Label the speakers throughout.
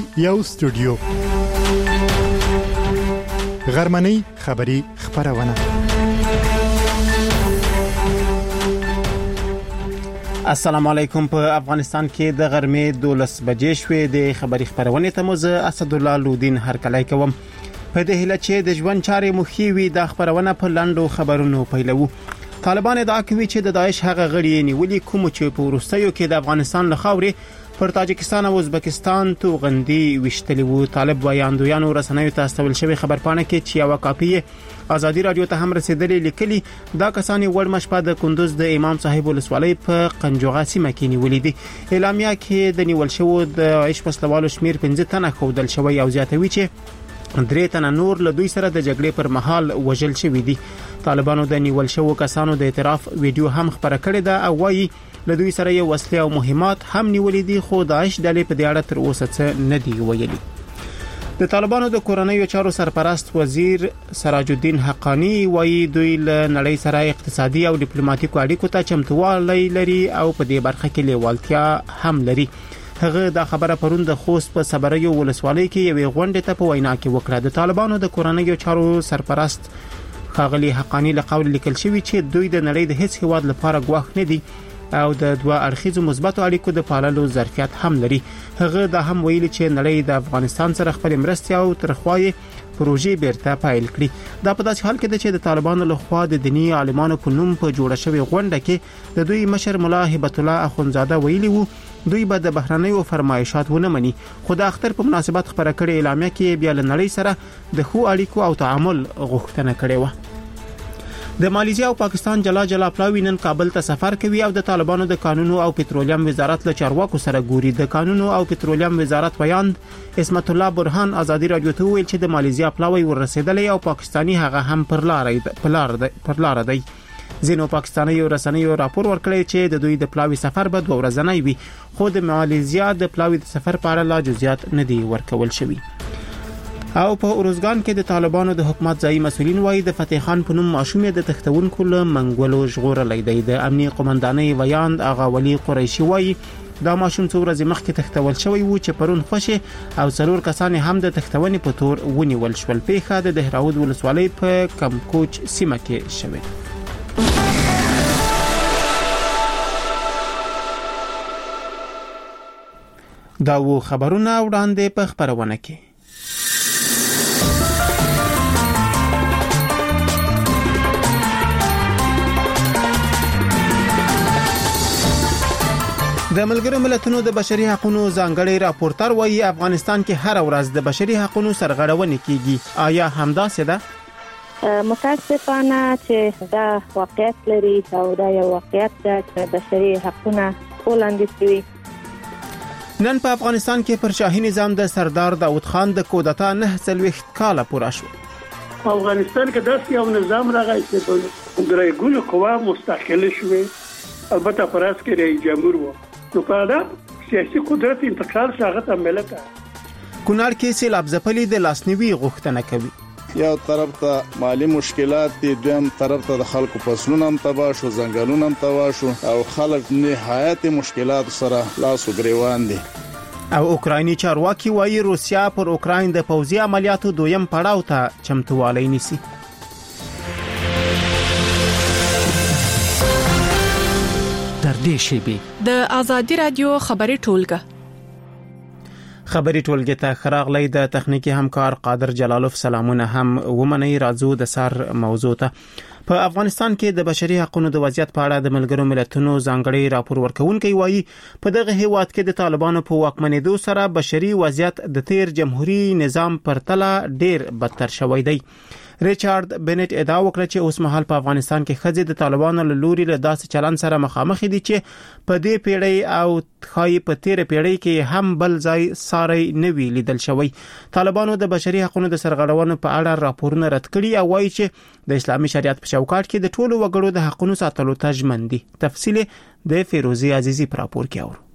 Speaker 1: یو استودیو غرمنۍ خبری خبرونه.
Speaker 2: السلام علیکم. په افغانستان کې د غرمې 12 بجې شوې د خبری خبرونه ته مو اسد الله لودین هرکلی کوم. په دې هیله چې د ژوند چارې مخې وي د خبرونه په لاندو خبرونو پیلو. طالبان ادعا کوي چې د داعش هغه غړي نیولي کوم چې په وروستیو کې د افغانستان له خاورې پر تاجکستان او ازبکستان توغندي وشتلی وو. طالب وایاندویانو رسنیو ته استول شوی خبرپاڼه کې چې یو کاپی ازادي رادیو ته هم رسیدلې لیکلي دا کسانی وړ مشپه د کندوز د امام صاحب ولسوالۍ په قنجوغه سیمه کې نیولې دي. اعلامیه کې د نیول شوو د عیش پسلوالو شمیر 15 تنه خودل شوی او زیاتوي چې 3 تنه نور له دوی سره د جګړې پر مهال وژل شوی دي. طالبانو د نیول شوو کسانو د اعتراف ویډیو هم خبره کړې ده او وايي له دوی سره یو وسلې او مهمات هم نیولې دي، خو داعش ډلې په دې اړه تر اوسه څه نه دی ویلي. د طالبانو د کورنیو چارو سرپرست وزیر سراج الدین حقانی وايي دوی له نړۍ سره اقتصادي او ډیپلوماټیکو اړیکو ته چمتووالی لري او په دې برخه کې لیوالتیا هم لري. هغه دا خبره پرون د خوست په صبریو ولسوالۍ کې یوې غونډې ته په وینا کې وکړه. د طالبانو د کورنیو چارو سرپرست خاغلی حقانی له قول لیکل شوی چې دوی د نړۍ د هیڅ هیواد لپاره ګواښ نه دي او د دوه اړخیزو مثبتو اړیکو د پاللو ظرفیت هم لري. هغه دا هم ویلي چې نړۍ د افغانستان سره خپل مرستې او ترخوای پروژې بیرته فایل کړي. دا په داسې حال کې ده چې د طالبانو له خوا د دینی عالمانو په نوم په جوړه شوی غونډه کې د دوی مشر مولا هبت الله اخونزاده ویلي وو دوی به د بهرنیو فرمایشات ونه مني، خو د اختر په مناسبت خبره کړې اعلامیه کې بیا له نړۍ سره د خو اړیکو او تعامل غوښتنه کړې و. د مالیزیا او پاکستان جلا پلاوی نن کابل ته سفر کوي او د طالبانو د قانونو او پټرولیم وزارت له چارواکو سره ګوري. د قانونو او پټرولیم وزارت ویاند اسمت الله برهان ازادي رادیو ته ویل چې د مالیزیا پلاوی ورسېدلې او پاکستانی هغه هم پر لار دی. ځینو پاکستاني رسنیو راپور ورکړی چې د دوی د پلاوی سفر به 2 ورځې وي، خو د مالیزیا د پلاوی د سفر په اړه لا جزئیات نه دي ورکول شوی. او په اورزګان کې د طالبانو د حکومت ځایي مسولین وایي د فتح خان په نوم ماشوم د تختونکو له منګولو ژغورلې دی. د امنیي قومندانۍ ویاند اغا ولی قریشي وایي دا ماشوم څو ورځې مخکې تختول شوی وو چې پرون خوشي او 4 کسان هم د تختونې په تور ونیول شول. پیښه د دهراود ولسوالۍ په کمکوچ سیمه کې شوه. دا و خبرونه وړاندې په خبرونه کې. د ملګرو ملتونو د بشري حقوقو ځانګړي راپورټر وایي افغانستان کې هر ورځ د بشري حقوقو سرغړونې کیږي. آیا همداسې ده؟
Speaker 3: متاسفانه چې دا واقعیت لري او دا یو واقعیت ده چې بشري حقوقونه وړاندې شوي.
Speaker 2: نن په افغانستان کې پر شاهي نظام د سردار داود خان د کودتا 9 کاله پوره شو.
Speaker 4: افغانستان کې داسې یو نظام راغی چې د رایګونو قوا مستقله شوه، البته پراس کې رئیس جمهور و، نو په دا سیاسي قدرت انتقال شاغت عملته.
Speaker 2: کونړ کې سیلاب ځپلي د لاسنیوي غوښتنه کوي.
Speaker 5: یو طرف ته مالی مشکلات دي، دویم طرف ته د خلکو فصلونه هم تباه شو، ځنګلونه هم تباه شو او خلک نهایت مشکلات سره لاس او ګریوان دي.
Speaker 2: او اوکرایني چارواکي وایي روسیا پر اوکراین د پوځي عملیاتو دویم پړاو ته چمتووالی نیسي.
Speaker 6: در دې شیبه
Speaker 7: د ازادي رادیو خبري ټولګه
Speaker 2: خبري ټولګه ته خراغلی د تخنیکی همکار قادر جلالوف سلامونه هم ومني. راځو د سر موضوع ته. په افغانستان کې د بشري حقوقو د وضعیت په اړه د ملګرو ملتونو ځانګړي راپور ورکونکي وایي په دغه هیواد کې د طالبانو په واکمنېدو سره بشري وضعیت د تیر جمهوریت نظام پر تله ډیر بدتر شوی دی. ریچارډ بنټ ادعا وکړه چې اوس مهال په افغانستان کې خځې د طالبانو له لوري له داسې چلن سره مخامخ دي چې په دې پیړۍ او خای په تیر پیړۍ کې هم بل ځای ساري نوي لیدل شوی. طالبانو د بشري حقوقو د سرغړونو په اړه راپورونه رد کړي او وایي چې د اسلامي شریعت په چوکاټ کې د ټولو وګړو د حقوقو ساتلو ته ژمن دي. تفصیل د فیروزی عزیزی پر راپور کې اورو.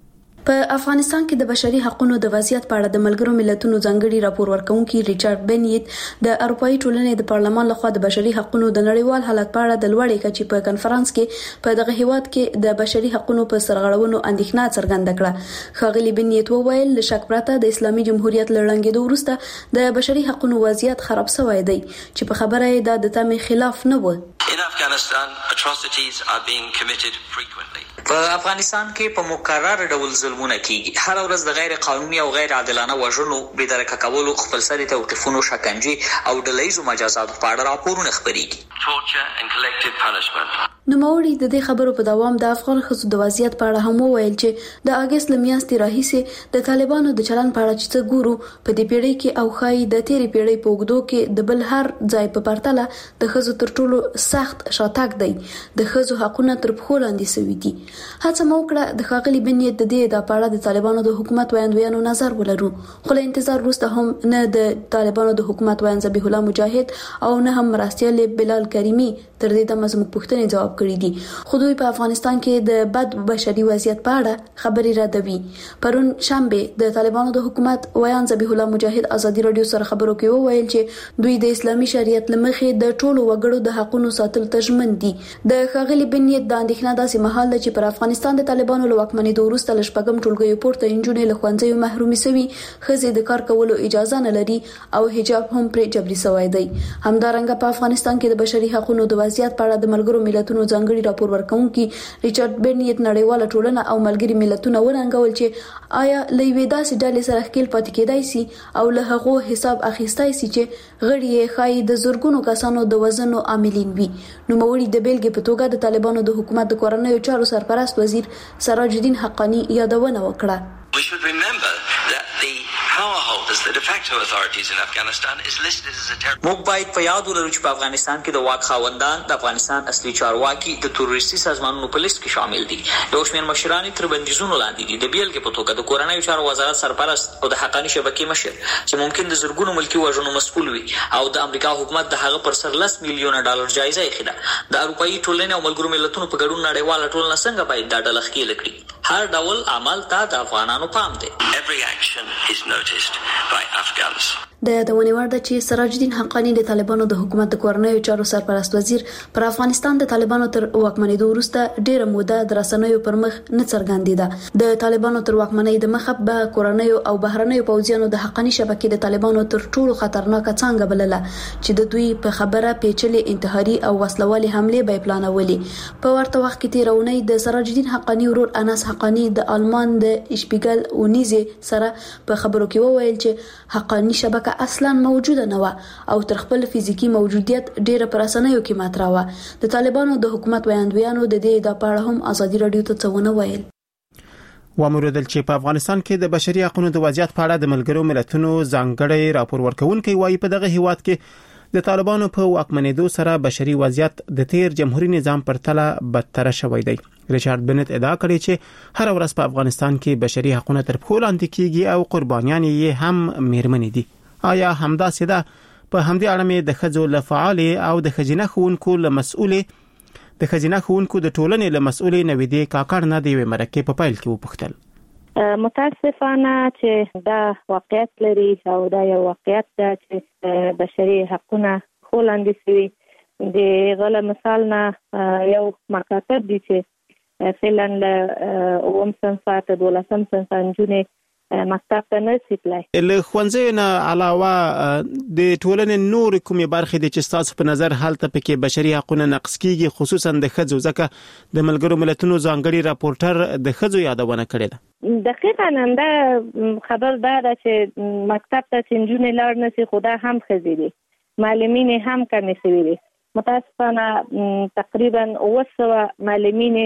Speaker 8: په افغانستان کې د بشري حقوقو د وضعیت په اړه د ملګرو ملتونو ځانګړي راپور ورکونکي ریچارډ بنیت د اروپאי ټولنې د پارلمان لخوا د بشري حقوقو د نړیوال حالت په اړه د لوړې کچې په کنفرانس کې په دغه هیواد کې د بشري حقوقو په سرغړونو اندېښنه څرګنده کړه. ښاغلي بنیت وویل ل شک پرته د اسلامي جمهوریت لړنګېدو وروسته د بشري حقوقو وضعیت خراب شوی دی چې په خبره یې د تمې خلاف نه و.
Speaker 9: In Afghanistan, atrocities are being committed frequently.
Speaker 10: په افغانستان کې په مکرر ډول ظلمونه کیږي. هر ورځ د غیر قانوني او غیر عادلانه وژنو، بېدرکه کولو، خپلسري توقیفونو، شکنجې او ډلهییزو مجازاتو په اړه راپورونه خپرېږي.
Speaker 9: Torture and collective punishment.
Speaker 8: نوموړي د دې خبرو په دوام د افغان ښځو د وضعیت په اړه هم وویل چې د اگست لمیاشتې راهیسې د طالبانو د چلن په اړه چې ګورو په دې پیړۍ کې او خای د تیرې پیړۍ په اوږدو کې د بل هر ځای په پرتله د ښځو تر ټولو سخت شاتګ دی. د ښځو حقوقونه تر پښو لاندې شوي دي. هڅه مو وکړه د ښاغلي بنیت د دې د پاړه د طالبانو د حکومت وړاندوینو نظر ولرو، خو له انتظار وروسته هم نه د طالبانو د حکومت وړاندې ذبیح الله مجاهد او نه هم مرستیال بلال کریمی تر دې دمه زموږ پوښتنې جواب کړی دي. خو دوی په افغانستان کې د بد بشري وضعیت په اړه خبري ردوي. پرون شنبه د طالبانو د حکومت ویان ذبیح الله مجاهد ازادي رادیو سره خبرو کې وویل چې دوی د اسلامي شریعت لمخې د ټولو وګړو د حقوقو ساتل تضمین دي. د ښاغلي بنیت د اندېښنه داسې مهال ده چې پر افغانستان د طالبانو له واکمنۍ وروسته ل شپږم ټولګیو پورته انجونې له ښوونځیو محرومي شوي، ښځې د کار کولو اجازه نه لري او حجاب هم پرې جبري شوی دی. همدارنګه په افغانستان کې د بشري حقوقو د وضعیت په اړه د ملګرو ملتونو ځانګړي راپور ورکونکي ریچارډ بنیت نړیواله ټولنه او ملګري ملتونه ورنګول چې آیا لوی داسې ډلې سره خپل پاتې کېدای سي او له هغه حساب اخیستای سي چې غړي یې خای د زورګونو کسانو د وزن او عاملین وي. نو موري د بیلګې په توګه د طالبانو د حکومت د کورنیو چارو سرپرست وزیر سراج الدین حقانی یادونه وکړه.
Speaker 9: We should remember that the power holders, the de facto authorities in Afghanistan is listed as a terrorist.
Speaker 10: موږ باید په یاد ولرو چې په افغانستان کې د واک خاوندان د افغانستان اصلي چارواکي د تروریستي سازمانونو په لیست کې شامل دي. یو شمېر مشران تر بندیزونو لاندې دي. د بیلګې په توګه د کورنیو چارو وزارت سرپرست او د حقانی شبکې مشر چې ممکن د زرګونو ملکي وژنو مسؤل وي، او د امریکا حکومت د هغه پر سر $10 میلیونه جایزه یې خېده. د اروپאי ټولنې او ملګرو ملتونو په ګډون نړیواله ټولنه څنګه باید دا ډله ښکېل کړي؟ هر ډول عمل ته د افغانانو پام دی.
Speaker 9: Every action is noticed by Afghans.
Speaker 8: د یادونې وړ ده چې سراج الدین حقانی د طالبانو د حکومت د کورنیو چارو سرپرست وزیر پر افغانستان د طالبانو تر واکمنۍ وروسته ډېره موده د رسنیو پر مخ نه څرګندېده. د طالبانو تر واکمنۍ د مخه به کورنیو او بهرنیو پوځیانو د حقانی شبکې د طالبانو تر ټولو خطرناک څنګه بلله چې د دوی په خبره پیچلې انتحاري او وسلوالي حمله به پلانولې. په ورته وخت کې تیرونی د سراج الدین حقانی ورور انس حقانی د آلمان د اشپیګل اونیزه سره په خبرو کې وویل چې حقانی شبکه اصلا موجوده نه و او تر خپل فزیکی موجودیت ډیره پر رسنیو کې ماتراوه. د طالبانو د حکومت وړاندوینو د دې د پاړه هم ازادي رادیو ته څونه ویل.
Speaker 2: وموردل چې په افغانستان کې د بشري حقوقو د وضعیت په اړه د ملګرو ملتونو ځانګړي راپور ورکونکي وایي په دغه هیواد کې د طالبانو په واکمنېدو سره بشري وضعیت د تیر جمهوریت نظام پر تله بدتر شوی دی. ریچارډ بنیت ادعا کړې چې هر ورځ په افغانستان کې بشري حقوق تر پښو لاندې کیږي او قربانیان یې هم میرمنې دي. آیا همدا سیده په همدې اړه مې د خځو له فعال او د خزینه خونکو له مسؤل د خزینه خونکو د ټولنې له مسؤل نویدې کاکړ نه دی مرکه په پایل کې وپوښتل.
Speaker 3: متاسفانه چې دا واقعیت لري او دا یو واقعیت ده چې بشري حقوقونه خولاندې شوي. د غله مثال نه یو مکاتب دي چې فعلا له اوم صنفه ته 12 صنفه نجونې مکتب ته نه سیتلای.
Speaker 2: له ښوونځي نه علاوه د ټولنې نور کومې برخې دي چې تاسو په نظر حالت پکې بشري حقوقونه نقض کیږي، خصوصا د ښځو، ځکه د ملګرو ملتونو ځانګړي راپورټر د ښځو یادونه کړې ده.
Speaker 3: دقیقاً همدا خبر ده چې مکتب ته نجونې لاړ نه سي، خدا هم ښځې دي، معلمین هم کمې شوي دي. متاسفانه تقریبا 900 معلمین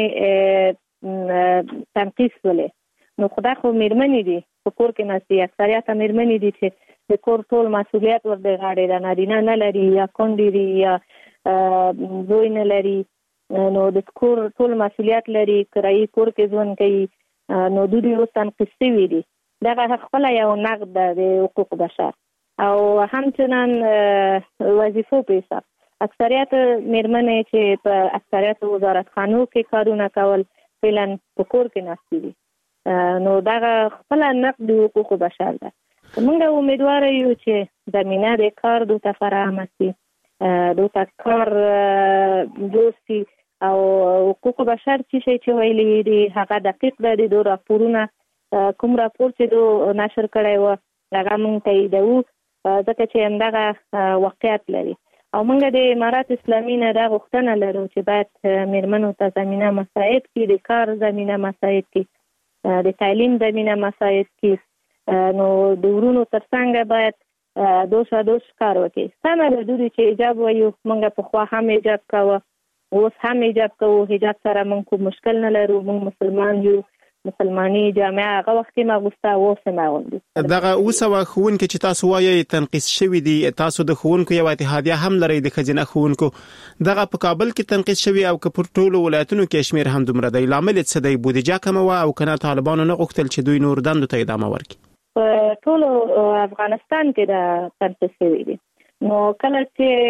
Speaker 3: تنقیص ولې. نو خدا خو میرمنې دي په کور کې ناسي، اکثریت میرمنې دي چې د کور ټول مسؤلیت ور دي غاړې ده، نارینه نه لري یا کونډې دي یا زوی نه لري. نو د کور ټول مسؤلیت لري، کرایي کور کې ژوند کوي. نو دوی اوس تنقیص شوي دي. دغه خپل یو نقد ده د حقوق بشر او همچنان وظیفو په حساب اکثریت میرمنې چې په اکثریت وزارتخانو کې کارونه کول فعلا په کور کې ناستې دي. نو دا خپل نقد حقوق بشر ده. موږ امیدوار یو چې زمينه د کار د فراهم شي، د کار دوستي او حقوق بشر چې ویلي دي هغه دقیق ده. د راپورونه کوم راپور چې دو نشر کړی و هغه موږ تاییدو ځکه چې همدغه واقعیت لري. او موږ د امارات اسلامي نه دا غوښتنه لرو چې باید میرمنو ته زمينه مساعد کړي، د کار زمينه مساعد کړي، د تعلیم زمينه مساعد کړي. نو د ورونو ترڅنګ باید دوش کار وکړي. سمه ده دوی چې حجاب وایو، موږ په خوا هم حجاب کوو، اوس هم حجاب کوو. حجاب سره موږ کوم مشکل نه لرو، موږ مسلمان یو، مسلمانی جامعه هغه وخت ما غوستا اوسه ما غوندي.
Speaker 2: دغه اوسه خوونکو چې تاسو وایي تنقیس شوی دی، تاسو د خوونکو یو اتحادیه هم لري د خزینه خوونکو، دغه په کابل کې تنقیس شوی او که پر ټولو ولایتونو کې شمیر هم دومره دی، لامل څه دی؟ بودیجه کم و او کنه طالبانو نه غوښتل چې دوی نور دندو ته ادامه ورکړي؟
Speaker 3: په ټولو افغانستان کې دا تنقیس شوی دی. نو کله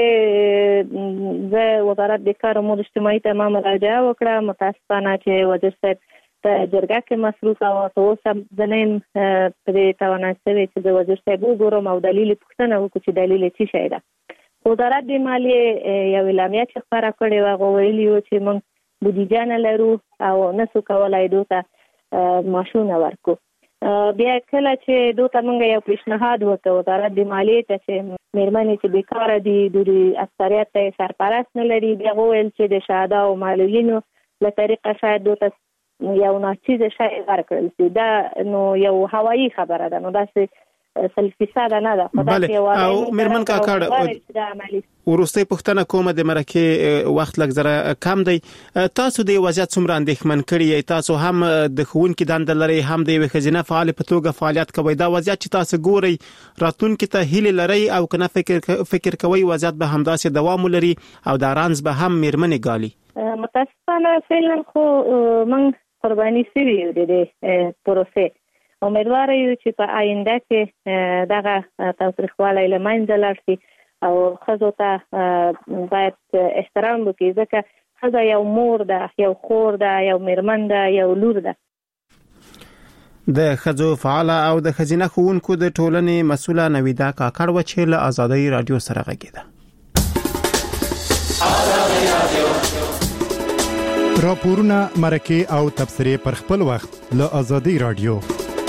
Speaker 3: چې د وزارت د کار امور اجتماعي ته مراجعه وکړه، متاسفانه چې وزیر صاحب ته جرګه کې مصروف او اوس هم ځنین په توانایي چې د وزیر صاحب وګورم او دلیل پوښتنه وکړي چې دلیل څه شي ده. وزارت د مالیې یو اعلامیه چې خبره کړې و، هغه ویلي و چې موږ بودیجه نه لرو او نسو کولای دوی معاشونه ورکو. بیا کله چې دوی ته موږ یو پیشنهاد وکړ وزارت د مالیې ته چې میرمنې چې بیکاره دي دوی اکثریت ته سرپرست نه لري، بیا وویل چې د شهدا او معلولینو له طریقه شاید دوی ته یو ناچیز شی ورکړل شي. دا نو یو هوایی خبره ده، نو داسې 100% نه ده.
Speaker 2: بله او میرمن کاکړ ورسته پښتنه کومه د مرکه وخت لږ زره کم دی، تاسو د وضعیت څومره اندېښمن کړی؟ تاسو هم د خوونکو دند لري، هم د خزینه فعال په توګه فعالیت کوي. دا وضعیت چې تاسو ګوري راتلونکي ته هیله لري او کنه فکر کوي وضعیت به همداسې دوام لري او د رانز به هم میرمنې ګالي؟
Speaker 3: متاسفانه فعلا خو من قرباني سوي د پروسې. امیدوار یو چې په آینده کې دغه تاریخواله لمنځه لاړ شي او خزو ته باید احترام وکړي، ځکه خزه یو مور ده، یو خور ده، یو میرمن ده، یو لور ده.
Speaker 2: د خزو فعال او د خزینه خوونکو د ټولنې مسؤله نویدا کاکړ و چې له آزادۍ رادیو سره غږیده.
Speaker 1: راپورونه، مرکه او تبصره پر خپل وخت له آزادۍ رادیو.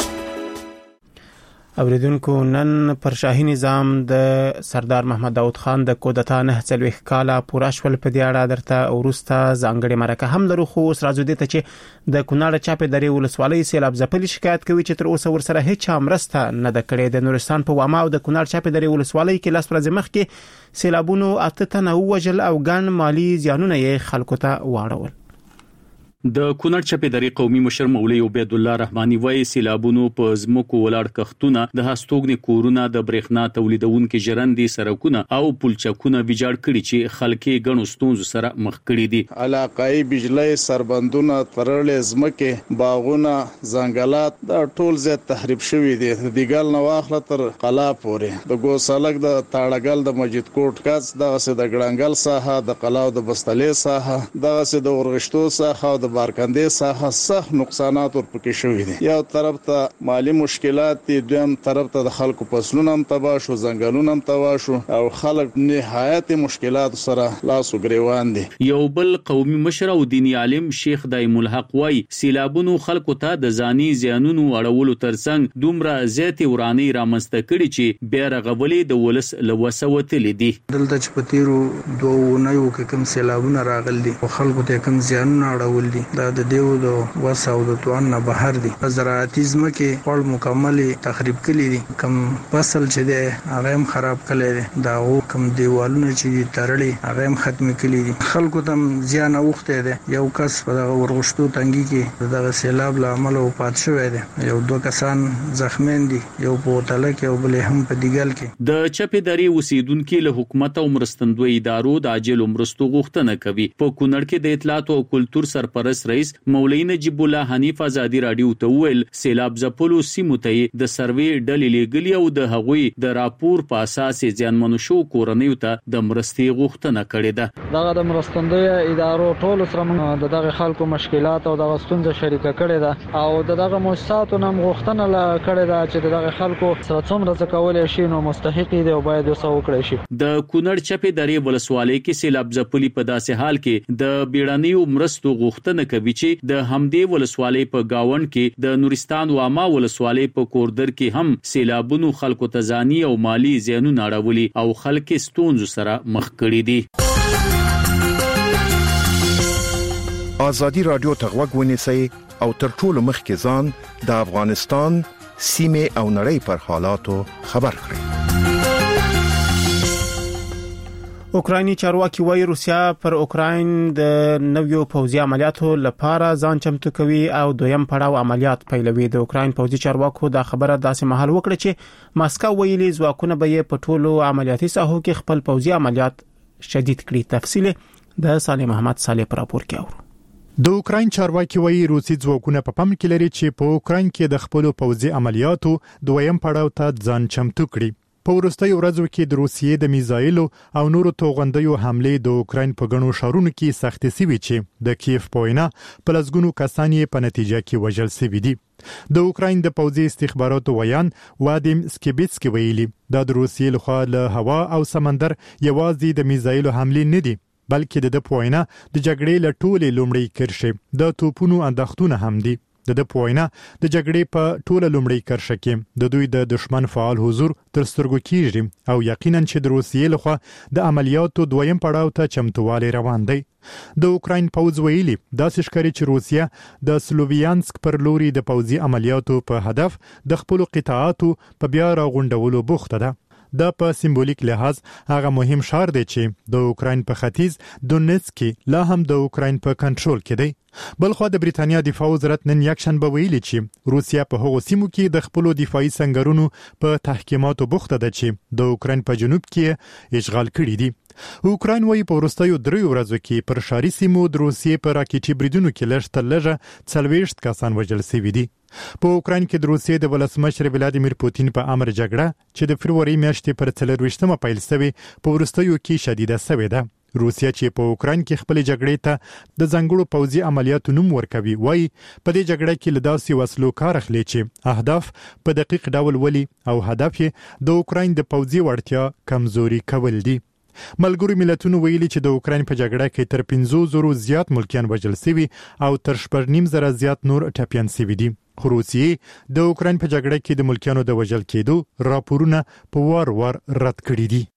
Speaker 2: اوریدونکو نن پر شاهي نظام د سردار محمد داود خان د کودتا 9 کاله پوره شول په دې اړه درته ورسته ځانګړي مرکه هم لرو. خو اوس راځو دې ته چې د کونړ چاپې درې ولسوالۍ سیلاب ځپلي شکایت کوي چې تر اوسه ورسره هیڅ مرسته نه ده کړې. د نورستان په واما او د کونړ چاپې درې ولسوالۍ کې لاس ورځې مخکې سیلابونو 8 تنه وژل او ګڼ مالی زیانونه یې خلکو ته واړول.
Speaker 11: د کونړ چپې درې قومي مشر مولوي عبید الله رحماني وایي سیلابونو په زمکو ولاړ کښتونه د هستوګنې کورونه د برېښنا تولیدونکو ژرندې سرکونه او پلچکونه ویجاړ کړي چې خلکې ګڼو ستونزو سره مخ کړي دي.
Speaker 5: علاقائی بجلی سربندونه ترړلې زمکه باغونه ځنګلات دا ټول زیات تخریب شوي دي. د دیګل نو واخله تر قلا پورې د ګوسالک د تاړګل د مسجد کوټ کاس دغه سه د ګړنګل ساحه د قلا او د بستلې ساحه دغه سه د ورغشتو ساحه او بارکندې ساحه سخت نقصانات ورپکې شوې دي. یو طرف ته مالی مشکلات دي، دویم طرف ته د خلکو فصلونه هم تباه شو، ځنګلونه هم تباه شو او خلک نهایت مشکلات سره لاس وګریوان دي.
Speaker 11: یو بل قومي مشر او دینی عالم شیخ دایم الحق وایي سیلابونو خلکو ته د ځاني زیانونو اړولو ترڅنګ دومره زیاتې وراني رامنځته کړي چې بیا رغولې د ولس لوسه وتلې دي.
Speaker 12: دلته چې په تیرو 2 اونیو کې کوم سیلابونه راغلي دي او خلکو ته کوم زیانونه اړول دي دا د دیو د وسه او د توان نه بهر دي. په زراعتي ځمکې خپل مکمل تخریب کړي دي، کم فصل چې دی هغه هم خراب کړي دي، دا کم دیوالونه چې ترړي هغه هم ختم کړي دي. خلکو ته زیان اوخته دي. یو کس په دغه ورغشتو تنګي کې دغه سیلاب له امله وفات شوی دی، یو 2 کسان زخمیان دي، یو په تلک یو بل هم په دیګل کې.
Speaker 11: د چپې درې اوسیدونکو له حکومت او مرستندوی ادارو د عاجل مرستو غوښتنه کوي. په کونړ کې د اطلاعات او کلتور سرپرست ټرست رئیس مولوی نجیب الله حنیف ازادي رادیو ته ویل سیلاب ځپلو سیمو ته د سروې ډلې لګلي او د هغوی د راپور په اساس ځانمنو شو کورنۍ ته د مرستې غوښتنه کړې ده.
Speaker 13: دغه د مرستندوی ادارو ټول سره موږ دغه خلکو مشکلات او دغه ستونزې شریکه کړې ده او دغه مؤسساتو نم غوښتنه کړې ده چې دغه خلکو سره څومره څه کولای شي نو مستحق دي او باید وسو وکړي شي.
Speaker 11: د کونړ چپې درې ولسوالۍ کې سیلاب ځپلي په داسې حال کې د بیړنیو مرستو غوښتنه کوي چې د همدې ولسوالۍ په گاوند کې د نورستان واما ولسوالۍ په کوردر کې هم سیلابونو خلکو ته ځاني او مالی زیانونه اړولي او خلک ستونزو سره مخ کړي دي.
Speaker 14: آزادی رادیو ته غوږ ونیسئ او تر ټولو مخکې ځان د افغانستان سیمې او نړۍ پر حالاتو خبر کړئ.
Speaker 2: اوکرایني چارواکي وايي روسیا پر اوکراین د نویو پوځي عملیاتو لپاره ځان چمتو کوي او دویم پړاو عملیات پیلوي. د اوکراین پوځي چارواکو دا خبره داسې مهال وکړه چې ماسکو ویلي ځواکونه به په ټولو عملیاتي ساحو کې خپل پوځي عملیات شدید کړي. تفصیل د صالح محمد صالح پر راپور کې اورو.
Speaker 1: د اوکراین چارواکي وایي روسي ځواکونه په پام کې لري چې په اوکراین کې د خپل پوځي عملیاتو دویم پړاو ته ځان چمتو کړي. په وروستیو ورځو کې د روسیې د میزایلو او نورو توغندیو حملې د اوکراین په غنو شهرونو کې سختې سوي چې د کیف په وینا په لسګونو کسان یې په نتیجه کې وژل سوي دي. د اوکراین د پوځي استخباراتو ویان وادیم سکیبیتسکی ویلي دا د روسیې لخوا له هوا او سمندر یوازې د میزایلو حملې نه دي بلکې د پوینا د جګړې له ټولې لومړی کرښې د توپونو انداختونه هم دي. د پوینا د جګړې په ټوله لومړی کرښه کې د دوی د دشمن فعال حضور تر سترګو کیږي او یقینا چې د روسیې لخوا د عملیاتو دویم پړاو ته چمتووالی روان دی. د اوکراین پوځ ویلي داسې ښکاري چې روسیا د سلوویانسک پر لوري د پوځي عملیاتو په هدف د خپل قطاعاتو په بیا راغونډولو بوخته ده. دا په سمبولیک لحاظ هغه مهم شهر دی چې د اوکراین په ختیځ دونیتسک کې لا هم د اوکراین په کنټرول کې دی. بلخو د بریتانیا دفاع وزارت نن یکشنبه ویلي چې روسیا په هغو سیمو کې د خپل دفاعي سنگرونو په تحقیقاتو بوخته ده چې د اوکراین په جنوب کې اشغال کړي دي. اوکراین وايي په وروستیو 3 ورځو کې پر شاري سیمو د روسیې په راکېټي بریدونو کې لږ تر لږه 40 کسان وژل شوي دي. په اوکراین کې د روسیې د ولسمشر ولادیمیر پوتین په امر جګړه چې د فروری میاشتې پر 24مه پیل شوې په وروستیو کې شدیده شوې ده. روسیا چې په اوکراین کې خپل جګړې ته د ځنګړو پوځي عملیاتو نوم ورکوي وایي په دې جګړه کې له داسې وسلو کار اخلي چې اهداف په دقیق ډول ولي او هدف یې د اوکراین د پوځي وړتیا کمزوري کول دي. ملګرو ملتونو ویلي چې د اوکراین په جګړه کې تر 500 زیات ملکیان وژل شوي او تر 9.5 زیات نور ټپیان شوي دي. خو روسیې د اوکراین په جګړه کې د ملکیانو د وژل کېدو راپورونه په وار وار رد کړي دي.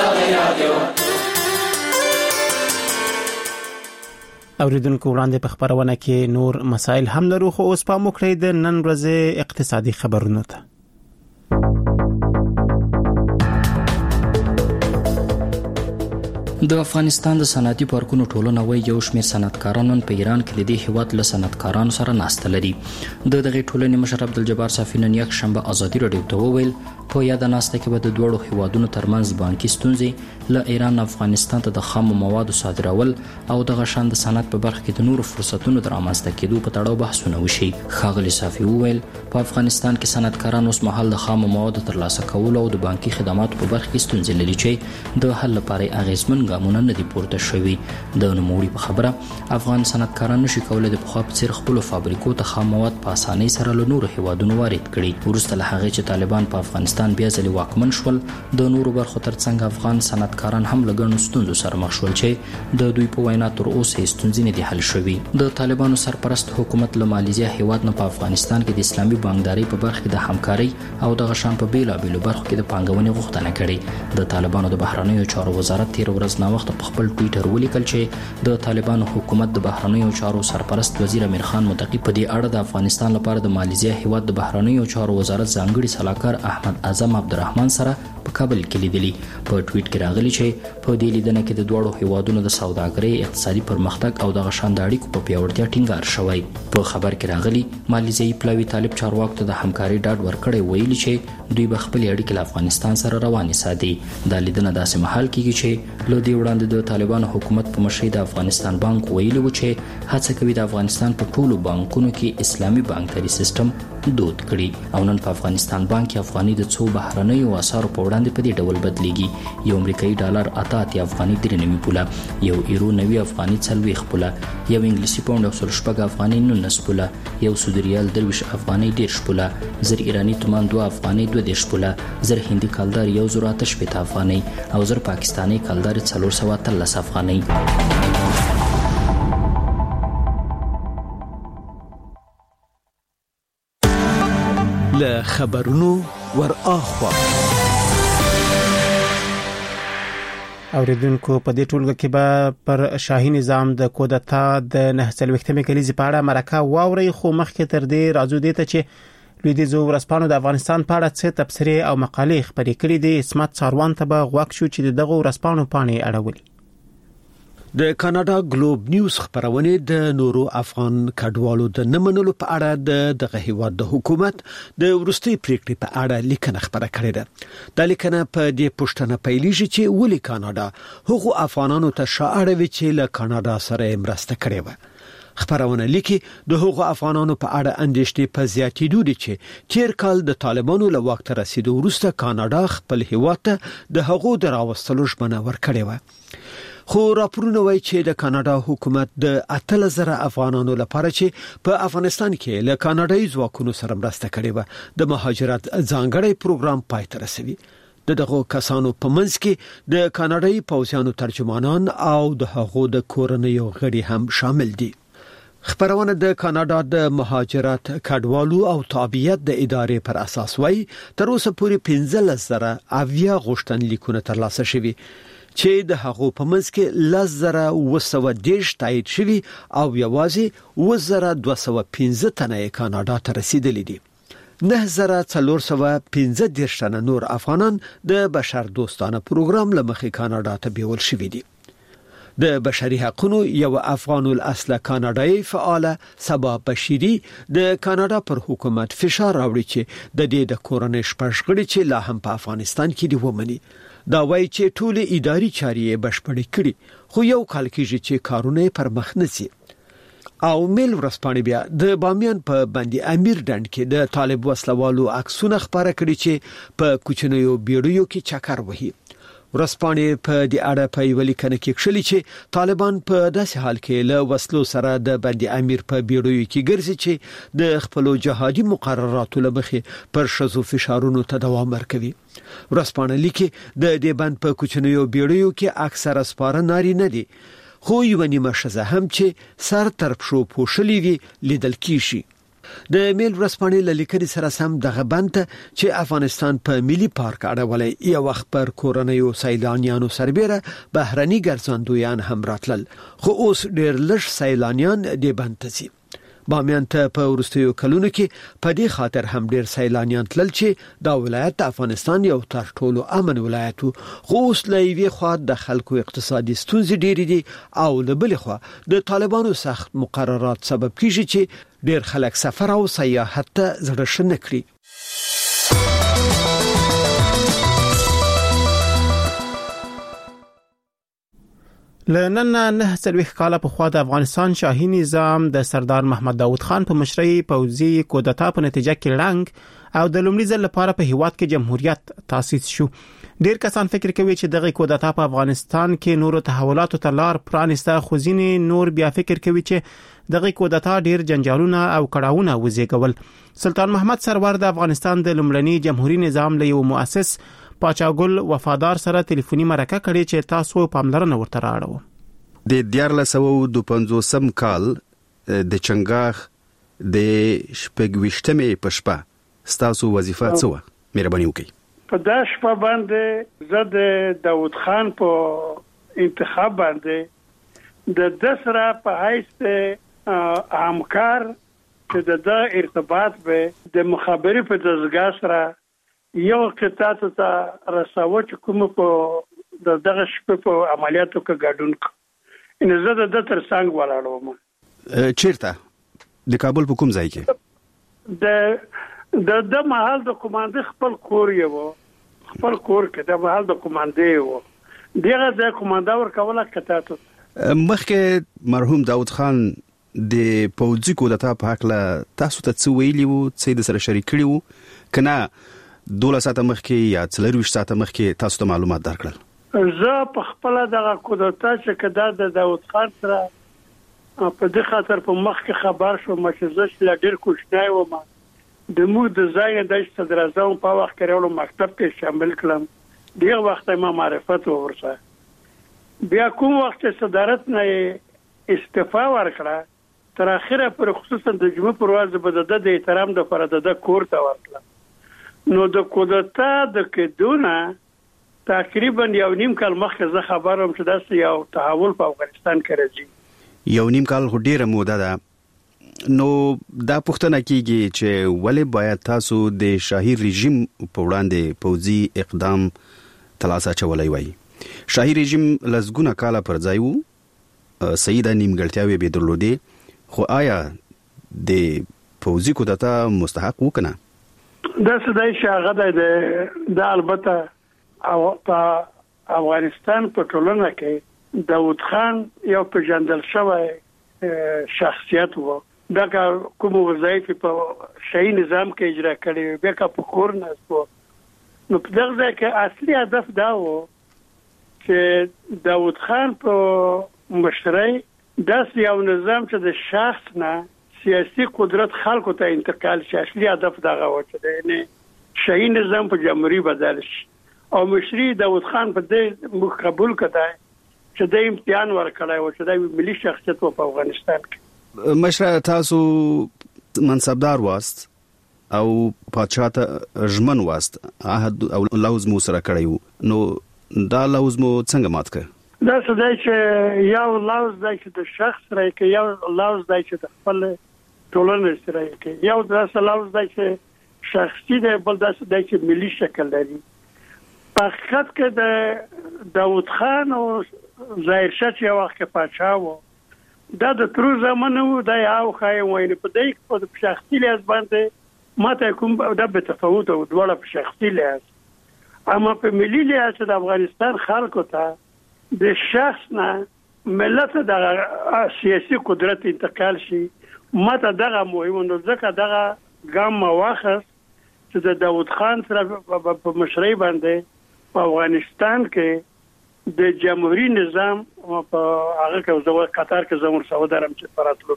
Speaker 2: اوریدونکو وړاندې په خبرونه کې نور مسائل هم لرو خو اوس په موکړې د نن ورځې اقتصادي خبرونه ته.
Speaker 15: د افغانستان د صنعتي پارکونو ټولنه وایي یو شمېر صنعتکاران په ایران کې د دې هیواد له صنعتکارانو سره ناسته لري. د دغه ټولنې مشر عبدالجبار صافی نن یک شنبه ازادي رادیو ته وویل په یاد ناسته کې به د دوړو هیوادونو ترمنځ بانکي ستونزې له ایران افغانستان ته د خامو موادو صادرول او د غشان د صنعت په برخه کې د نورو فرصتونو د رامنځته کېدو په تړاو بحثونه وشي. ښاغلي صافی وویل په افغانستان کې صنعتکاران اوس مهال د خامو موادو ترلاسه کولو او د بانکي خدماتو په برخه کې ستونزې لري چې د حل لپاره اغیزمن ګامونه نه دي پورته شوي. د نوموړي په خبره افغان صنعتکاران نشي کولای د پخوا په څیر خپل فابریکو ته خام مواد په اسانۍ سره له نورو هیوادونو وارد کړي. وروسته له هغه چې طالبان په افغانستان بیا ځلې واکمن شول د نورو برخو ترڅنګ افغان صنعتکاران هم له ګڼو ستونزو سره مخ شول چې د دوی په وینا تر اوسه ستونزې نه دي حل شوي. د طالبانو سرپرست حکومت له مالیزیا هیواد نه په افغانستان کې د اسلامي بانکداري په برخه کې د همکاري او د غشان په بیلابیلو برخو کې د پانګونې غوښتنه کړې. د طالبانو د بهرنیو چارو وزارت تیر ورځ ناوخته په خپل ټویټر ولیکل چې د طالبانو حکومت د بهرنیو چارو سرپرست وزیر امیر خان متقی په دې اړه د افغانستان لپاره د مالیزیا هیواد د بهرنیو چارو وزارت ځانګړي سلاکار احمد اعظم عبدالرحمن سره په کابل کې لیدلی. په ټویټ کې راغلی چې په دې لیدنه کې د دوړو هیوادونو د سوداګرۍ اقتصادي پرمختګ او د غشان د اړیکو په پیاوړتیا ټینګار شوی. په خبر کې راغلی مالیزیایي پلاوي طالب چارواکو ته د همکاري ډاډ ورکړی ویلي چې دوی به خپل اړیکې له افغانستان سره روانې ساتي. دا لیدنه داسې مهال کېږي چې له دې وړاندې د طالبانو حکومت په مشرۍ د افغانستان بانک ویلي و چې هڅه کوي د افغانستان په ټولو بانکونو کې اسلامي بانکداري سیستم دود کړي. او نن په افغانستان بانک کې افغاني د څو بهرنیو اسعارو په وړاندې په دې ډول بدلیږي. یو امریکایي ډالر 88 افغاني 93 پوله، یو یورو 90 افغاني 40 پوله، یو انګلیسي پاوند 106 افغاني 19 پوله، یو سعودي ریال 23 افغاني 10 پوله، زر ایرانی تومان 2 افغاني 20 پوله، زر هندي کالدار 1018 افغاني او زر پاکستاني کالدار 413 افغاني.
Speaker 16: له خبرونو ور اخوا
Speaker 2: اوریدونکو په دې ټولګه کې به پر شاهي نظام د کودتا د 9 کلیزې په اړه مرکه واوري، خو مخکې تر دې راځو دې ته چې لویدیځو ورځپاڼو د افغانستان په اړه څه تبصرې او مقالې خپرې کړې دي. اسمت څاروان ته به غوږ شو چې دغه ورځپاڼو پاڼې اړولې.
Speaker 16: د کاناډا ګلوب نیوز خبرونه د نورو افغان کډوالو د نمنلو په اړه دغه هیواد د حکومت د ورستي پریکړې په اړه لیکنه خبره کړې ده. د لیکنه په دې پوښتنه پیلېږي چې ولې کاناډا هغو افغانانو ته شاړوي چې له کاناډا سره مرسته کړې و. خبرونه لیکي د هغو افغانانو په اړه اندېښنې په زیاتېدو دي چې تیر کال د طالبانو له واک ته رسیدو وروسته کاناډا خپل هیواد ته د هغو د راوستلو ژمنه ورکړې و. خو راپورونه وایي چې د کاناډا حکومت د 8000 افغانانو لپاره چې په افغانستان کې له کاناډایي ځواکونو سره مرسته کړې و د مهاجرت ځانګړی پروګرام پای ته رسوي. دغه کسانو په منځ کې د کاناډایي پوځیانو ترجمانان او د هغو د کورنیو غړي هم شامل دي. خبرونه د کاناډا د مهاجرت کډوالو او تابعیت د ادارې پر اساس وایي تر اوسه پورې 15000 اویا غوښتنلیکونه ترلاسه شوي چې د هغو په منځ کې 10910 تایید شوي او یوازې 2215 تنه کاناډا ته رسیدلي دي. 9415 تنه نور افغانان د بشر دوستانه پروګرام لمخې کاناډا ته بیول شوي دي. د بشري حقوقو یو افغان الاصل کاناډایي فعال سبا بشيري د کاناډا پر حکومت فشار راوړي چې د دې د کورنۍ شپږغړي چې لا هم په افغانستان کې دی ومني. دا وایي چې ټول اداري چارې بشپړې کړي خو یو کال کېږي چې کارونه پر مخ نشي. او میل ورځپاڼې بیا د بامیان په بندي امیر ډنډ کې د طالب وسلوالو عکسونه خبره کړي چې په کوچنیو بیړیو کې چکر وهي. ورځپاڼې په دې اړه په یو لیکنه کې کښلي چې طالبان په داسې حال کې له وسلو سره د بندي امیر په بیړیو کې ګرځي چې د خپل جهادي مقرراتو لمخې پر شذو فشارونو ته دوام ورکوي. ورځپاڼه لیکي د دې بند په کوچنیو بیړیو کې اکثره سپاره ناري نه دي، خو یو نیمه شزه هم چې سر تر پښو پوښلي وي لیدل کیږي. د میل ورځپاڼې لیکنې سره سم دغه بند چې افغانستان په ملي پارک اړولې یو وخت پر کورنیو سیلانیانو سربېره بهرني ګرځندویان هم راتلل، خو اوس ډېر لږ سیلانیان دې بند ته ځي. بامیان ته په ورستیو کلونو کې په دې خاطر هم ډېر سیلانیان تلل چې دا ولایت د افغانستان یو تر ټولو امن ولایت وو، خو اوس له یوې خوا د خلکو اقتصادي ستونزې ډېرې دي او له بلې خوا د طالبانو سخت مقررات سبب کیږي چې ډېر خلک سفر او سیاحت ته زړه ښه نه کړي.
Speaker 2: لنن 9 کاله په خوا د افغانستان شاهي نظام د سردار محمد داود خان په مشرۍ پوځي کودتا په نتیجه کې ړنګ او د لومړي ځل لپاره په هیواد کې جمهوریت تاسیس شو. ډیر کسان فکر کوي چې دغه کودتا په افغانستان کې نورو تحولاتو ته لار پرانسته، خو ځینې نور بیا فکر کوي چې دغه کودتا ډیر جنجالونه او کړهونه وزېږول. سلطان محمد سرور د افغانستان د لومړني جمهوریت نظام له یو مؤسس پاچاګل وفادار سره ټلیفوني مرکه کړې چې تاسو پاملرنه ورته راړو.
Speaker 17: د 1450 کال د چنګاخ د شپږويشتمې په شپه ستاسو وظیفه څه و؟ مهرباني وکړئ.
Speaker 4: په دا شپه باندې زه د داود خان په انتخاب باندې د دسره په حیث همکار چې د ارتباط به د مخابري په دزګا سره یو قطعه ته رساو چې کوم په دغه شپه په عملیاتو کې ګډون کو ان زه د تر څنګ ولاړم.
Speaker 17: چیرته د کابل په کوم ځای کې؟
Speaker 4: د محل د کمانډ خپل کور یو خپل کور کې د محل د کمانډ یو دغه ځای کوماندا ورکوله کتاتو.
Speaker 17: مخکې مرحوم داود خان د پوځي کودتا په حق له تاسو ته څه ویلي وو، څه د سره شریک کړي وو کنه 12 ساعته مخکې یا 24 ساعته مخکې تاسو ته معلومات درکړل؟
Speaker 4: زه په خپل دغه کودتا چې کدا د داود خان سره په دې خاطر په مخ کې خبر شوم چې زه لا ډیر کوښښ وم د مو د ځای د صدر اعظم په وخت کې ورو مکتب کې شامل کړم. ډیر وخت ما معرفت ورسره بیا کوم وخت صدارت نه استعفا ورکړه تر اخره پر خصوصا د جمعې پر ورځ به د احترام د فرد د کور ته ورکړه. نو د کودتا د کډونه تقریبا 1.5 کال مخکې زه خبروم چې دا یو تحول په افغانستان کې راځي.
Speaker 17: 1.5 کال ډیره موده ده. نو دا پوښتنه کیږي چې ولې باید تاسو د شاهي رژیم په وړاندې پوځي اقدام تلاسه چولای وای؟ شاهي رژیم لزګونه کاله پر ځای وو، سیده نیمګړتیاوي به درلودې، خو آیا د پوځي کودتا مستحق وکنه؟
Speaker 4: دا سدای شاغه د البته او په افغانستان په ټولنه کې داود خان یو پیژندل شوی شخصیت وو. دا کوم وظایف په شاهي نظام کې اجرا کړي، بیا په کور نه وو. نو په دغه ځای کې اصلي هدف دا وو چې داود خان په مشرۍ داسې یو نظام چې د شخص نه سیاسي قدرت خلکو ته انتقال شي. اصلي هدف دغه و چې د شاهي نظام په جمهوریت بدل شي او مشري داود خان په دې قبول کړای چې د امتحان ورکړای او چې د ملي شخصیت په افغانستان کې
Speaker 17: مشره تاسو منصبدار واست او پادشاه ته ژمن واست، عهد او لوز مو سره کړیو، نو دا لوز مو څنګه مات کړ؟
Speaker 4: دا څه دی چې یو لوز دی چې د شخص سره کې، یو لوز دی چې د خپل ټولنې سره کې، یو دا لوز دی چې شخصي دی، بل دا څه دی چې ملي شکل لري. په حقیقت کې د داود خان او ظاهر شاه چې وخت کې پادشاه وو دا د تر زمانه وو، دا یو خاين ویني په دې په شخصي لحاظ باندې ماته کوم د به تفاوت او ډول په شخصي لحاظ، اما په ملي لحاظ د افغانستان خلکو ته د شخص نه ملت د سیاسي قدرت انتقال شي ماته دغه مهم نو ځکه دغه ګام واخص چې د داود خان سره په مشرۍ باندې په افغانستان کې د جمهوریت نظام په هغه کې زو قطر کې زموږ سعودارم چې فراتلو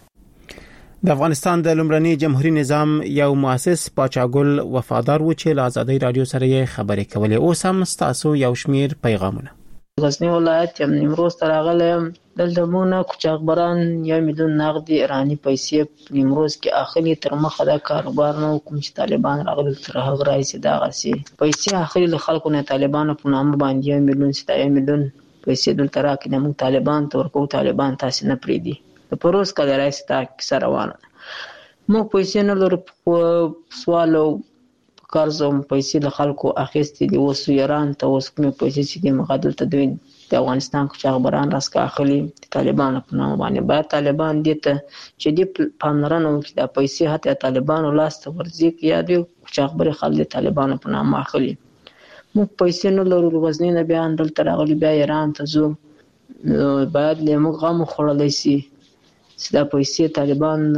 Speaker 4: کوي.
Speaker 2: د افغانستان د لومړني جمهوریت نظام یو مؤسس پاچاګل وفادار و چې له آزادۍ رادیو سره یې خبرې کولې. اوس هم تاسو یو شمیر پیغامونه.
Speaker 18: غزنی ولایت یم، نیمروز ته راغلم. دلته مونږ قاچاقبران 1 میلیون نغدي ایرانی پیسې نیمروز کې اخلي، تر مخه دا کاروبار نه کوم چې طالبان راغلي تر هغه راځي دا غسي پیسې اخلي له خلکو نه. طالبان په نامه باندې 1 میلیون 7 میلیون پیسې دلته راکړي، موږ طالبان ته ورکو، طالبان تاسو نه پریدي. د پروس کله راځي تا کیسه روانه موږ پیسې نه لرو، په سوالو قرضوم پیسې له خلکو اخیستې دي. اوس ایران ته اوس کوم پیسې چې د مقابل ته دوی د افغانستان قاچاقبران راسکه اخلي طالبان په نامه باندې. باید طالبان دې ته چې دې پاملرنه وکړي، دا پیسې حتی طالبانو لاس ته ورځي کې یا دې قاچاقبري خلک طالبان په نامه اخلي. موږ پیسې نه لرو، غزنی نه بیا دلته راغلي، بیا ایران ته ځو، باید له موږ غم خورلای شي چې دا پیسې طالبان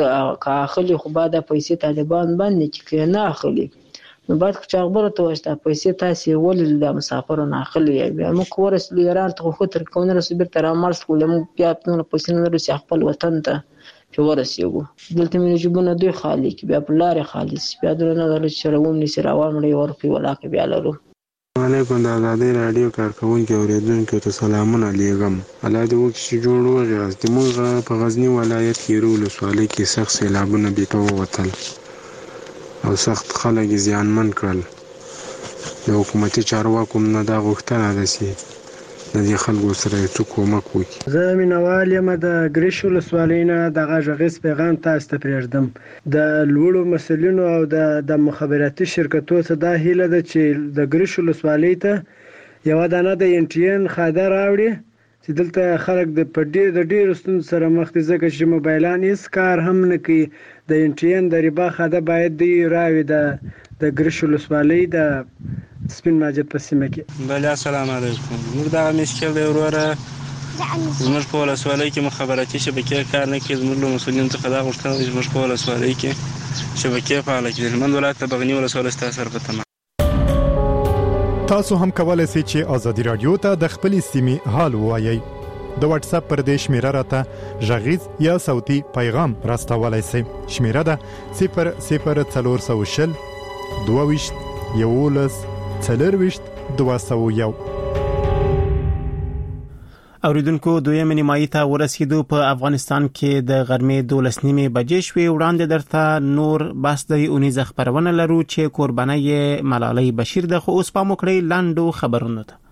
Speaker 18: اخلي، خو باید دا پیسې طالبان باندې چې نه اخلي. نو باید قاچاقبر ته واشته پیسې تاسو ولې د مسافرو نه اخلي. بیا موږ ورسېدو ایران ته، خو تر کومه رسېدو بیرته رامرس کول، موږ بیا په پیسې نه لرو چې خپل وطن ته چې ورسېږو. دلته مې جوبونه دوی خالی کې، بیا په لارې خالی شي، بیا درنه لري چې روم نشي روان مړي ورکوي ولاکه بیا لرو.
Speaker 19: علیکم د آزادۍ رادیو کارکونکو اوریدونکو ته سلامونه لیږم. الله دې وکړي چې جوړ وغیاست. موږ په غزنی ولایت کې رو ولسوالۍ کې سخت سیلابونه بیرته ووتل او سخت خلک زیانمن کړل. د حکومتي چارواکو نه دا غوښتنه ده چې د دې خلکو سره څه کومک وکړي.
Speaker 20: زه مینوال یم د ګریش ولسوالۍ نه دغه غږیز پیغام تاسو ته پرېږدم. د لوړو مسؤلینو او د مخابراتي شرکتونو څخه دا هیله ده چې د ګریش ولسوالۍ ته یو دانه د انټین خاده راوړي چې دلته خلک د ډېرو ستونزو سره مخ دي، ځکه چې موبایلان هیڅ کار هم نه کوي. د انټین د ربا خاده باید دی راوي د ګریش ولسوالۍ د سپین ماجد په سیمه کې.
Speaker 19: بله السلام علیکم. موږ دا مشکل دی وروره زموږ په ولسوالۍ کې مخابراتي شبکې کار نه کوي. زموږ له مسؤلینو څخه دا غوښتنه ده چې زموږ په ولسوالۍ کې شبکې فعاله کړي. هلمند ولایت د بغني ولسوالۍ ستاسو سره په تماس.
Speaker 1: تاسو هم کولای شئ چې آزادي رادیو ته د خپلې سیمې حال ووایئ. د واتس اپ پر دې شمیره راته غږیز یا صوتي پیغام راستولای شئ. شمیره ده 00420 22 11 4 201.
Speaker 2: اوریدونکو دویم نیمایي ته ورسېدو. په افغانستان کې د غرمې 12:30 بجې شوې. وړاندې درته نور بس د اونیزه خبرونه لرو چې قرباني ملالۍ بشیر د خو اوس پام وکړئ لاندو خبرونو ته.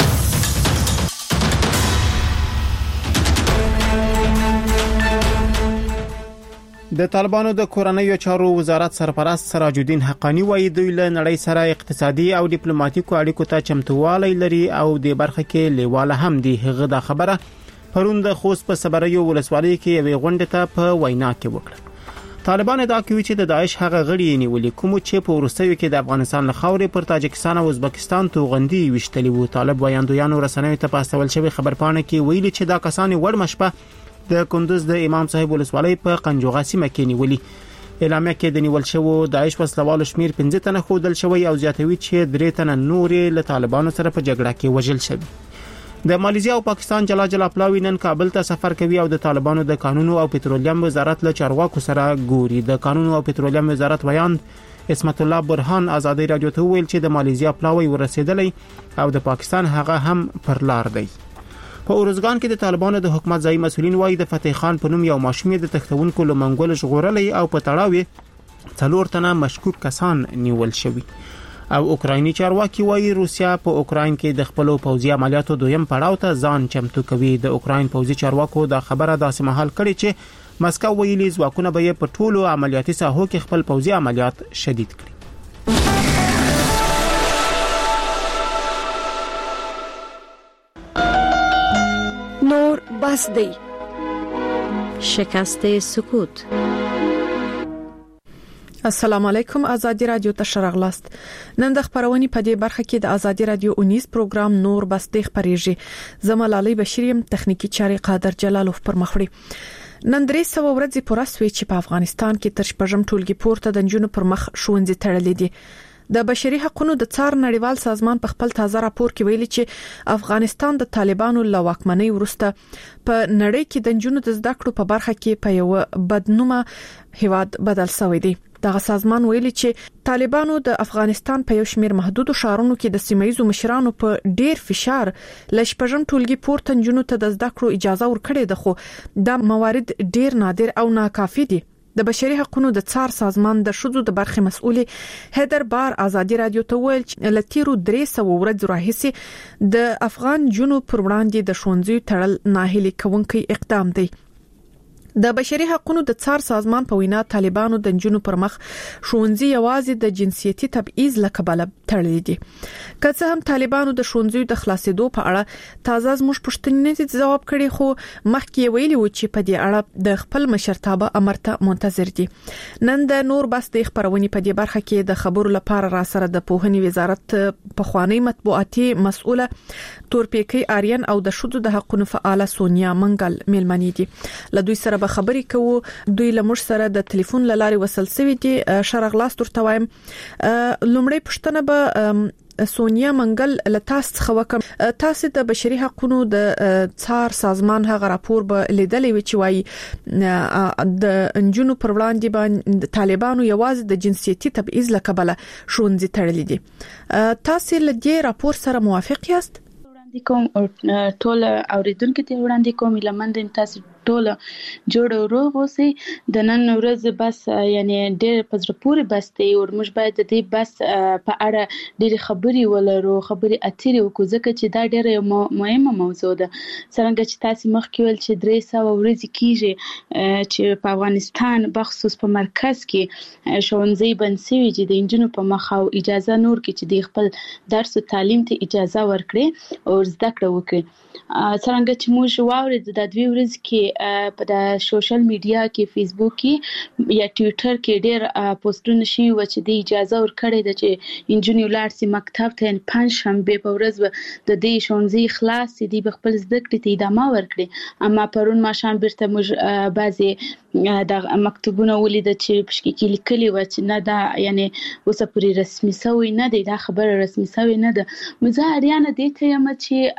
Speaker 2: د طالبانو د کورنیو چارو وزارت سرپرست سراج الدین حقانی وایي دوی له نړۍ سره اقتصادي او ډیپلوماټیکو اړیکو ته چمتووالی لري او د برخه کې لیواله هم دي. هغه دا خبره پرون د خوست په صبریو ولسوالۍ کې یوې غونډې ته په وینا کې وکړه. طالبان دا کوي چې د داعش هغه غړي نیولې کوم چې په وروستیو کې د افغانستان له خاورې پر تاجکستان او ازبکستان توغندي وشتلي وو. طالب وایاندویانو رسنیو ته پاستول شوی خبرپاڼه کې ویلي چې دا کسان وړ مشپه د کندوز د امام صاحب ولسوالۍ په قنجوغه سیمه کې نیولي. اعلامیه کې د نیول شوو داعش وسلوالو شمیر 15 تنه خودل شوی او زیاتوي چې 3 تنه نورې له طالبانو سره په جګړه کې وژل شوی. د ماليزیا او پاکستان جلا پلاوی نن کابل ته سفر کوي او د طالبانو د قانون او پټرولیم وزارت له چارواکو سره ګوري. د قانون او پټرولیم وزارت ویان اسمت الله برهان آزادي رادیو ته ویل چې د ماليزیا پلاوی ورسېدلی او د پاکستان هغه هم پر لار دی. په اورزګان کې د طالبانو د حکومت ځای مسولین وایي د فتح خان په نوم یو ماشوم د تختونکو له منګول ژغورلې او په تړاو 4 تنه مشکوک کسان نیول شوي. او اوکرایني چارواکي وایي روسیا په اوکراین کې د خپل پوځي عملیاتو دویم پړاو ته ځان چمتو کوي. د اوکراین پوځي چارواکو دا خبره داسې مهال کړي چې مسکو ویلي ځواکونه به په ټولو عملیاتي ساحو کې خپل پوځي عملیات شدید کړي.
Speaker 7: نور بس دی.
Speaker 21: شکست سکوت.
Speaker 7: السلام علیکم. آزادی رادیو ته شرغلاست. نن د خبرونې په دې برخه کې د آزادی رادیو 19 پروګرام نور بس دی خبرېږي. زه ملالۍ بشیریم، تخنیکی چارې قادر جلالوف پر مخ وړي. نن 300 ورځې پوره شوې چې په افغانستان کې تر شپږم ټولګي پورته د نجونو پر مخ ښوونځي تړلې دي. د بشري حقوقو د څار نړیوال سازمان په خپل تازه راپور کې ویلي چې افغانستان د طالبانو له واکمنۍ وروسته په نړۍ کې د نجونو د زده کړو په برخه کې په یو بدنومه هیواد بدل شوی دی. دغه سازمان ویلي چې طالبانو د افغانستان په یو شمېر محدود شهرونو کې د سیمایي مشرانو په ډیر فشار ل شپږم ټولګي پورته نجونو ته د زده کړو اجازه ورکړې ده، خو دا موارد ډیر نادر او ناکافي دي. د بشري حقوقو د څار سازمان د شذو د برخې مسؤل هیدر بار آزادي رادیو ته ویل چې لتیرو 300 ورځې راهیسې د افغان جنو پر وړاندې د ښوونځي تړل ناهیلي کوونکی اقدام دی. د بشري حقوقو د څار سازمان په وینا طالبانو د جنونو پر مخ ښوونځي یوازې د جنسيتي تبعیض لکبل تړلې دي. که څه هم طالبانو د ښوونځي د خلاصېدو په اړه تازه زموږ پښتنې جواب کړي، خو مخکې ویلي و چې په دې اړه د خپل مشرتابه امر ته منتظر دي. نن د نور بس د خبرونې په دې برخه کې د خبرو لپاره را سره د پوهنې وزارت په خوانی مطبوعاتي مسؤله تورپیکی آریان او د شذو د حقوقو فعال سونیا منګل ملمنې دي. له دوی سره به خبرې کوو. دوی له موږ سره د ټلیفون لاري وصل شوی دي. شرغلاس ورته وایم. لومړی پښتنه به سونیا منګل لتاس خوکم. تاسو د بشري حقوقو د څار سازمان هغه راپور به لیدلې و چې وایي د انجونو پر وړاندې باندې طالبانو یوازې د جنسيتي تبعیض لکبل ښوونځي تړلې دي. تاسو له دې راپور سره موافق یاست؟
Speaker 22: کوم ټول اوریدونکو ته وړاندې کوم لمندین تاسو ټول جوړ او روغ اوسئ. د نن ورځ بس یعنی ډېر پزره پوری بس دی او موږ باید د دې بس په اړه ډېر خبرې ولرو، خبرې اترې وکړو ځکه چې دا ډېر مهمه موضوع ده. څنګه چې تاسو مخکې ویل چې 300 ورځې کیږي چې په افغانستان بخصوص په مرکز کې ښوونځي بند شوي چې د انجونو په مخ او اجازه نور کې چې د خپل درس او تعلیم ته اجازه ورکړي او زده کړه وکړي. څنګه چې موږ واورید د 2 ورځې کې په د سوشل میډیا کې فیسبوک کې یا ټوئیټر کې ډېر پوسټونه شي و چې د اجازه ورکړې ده چې انجونی ولر سي مکتب ته پنځ شنبه په ورځ د دې ښوونځي خلاص دي په خپل زده کړې ته ادامه ورکړي. اما پرون ماښام بیرته موږ بعضي د مکتوبونه ولید چې په کې لیکلي و چې نه دا یعنی اوس پرې رسمي شوی نه دی، دا خبره رسمي شوی نه ده. مزاریانه دې ته یم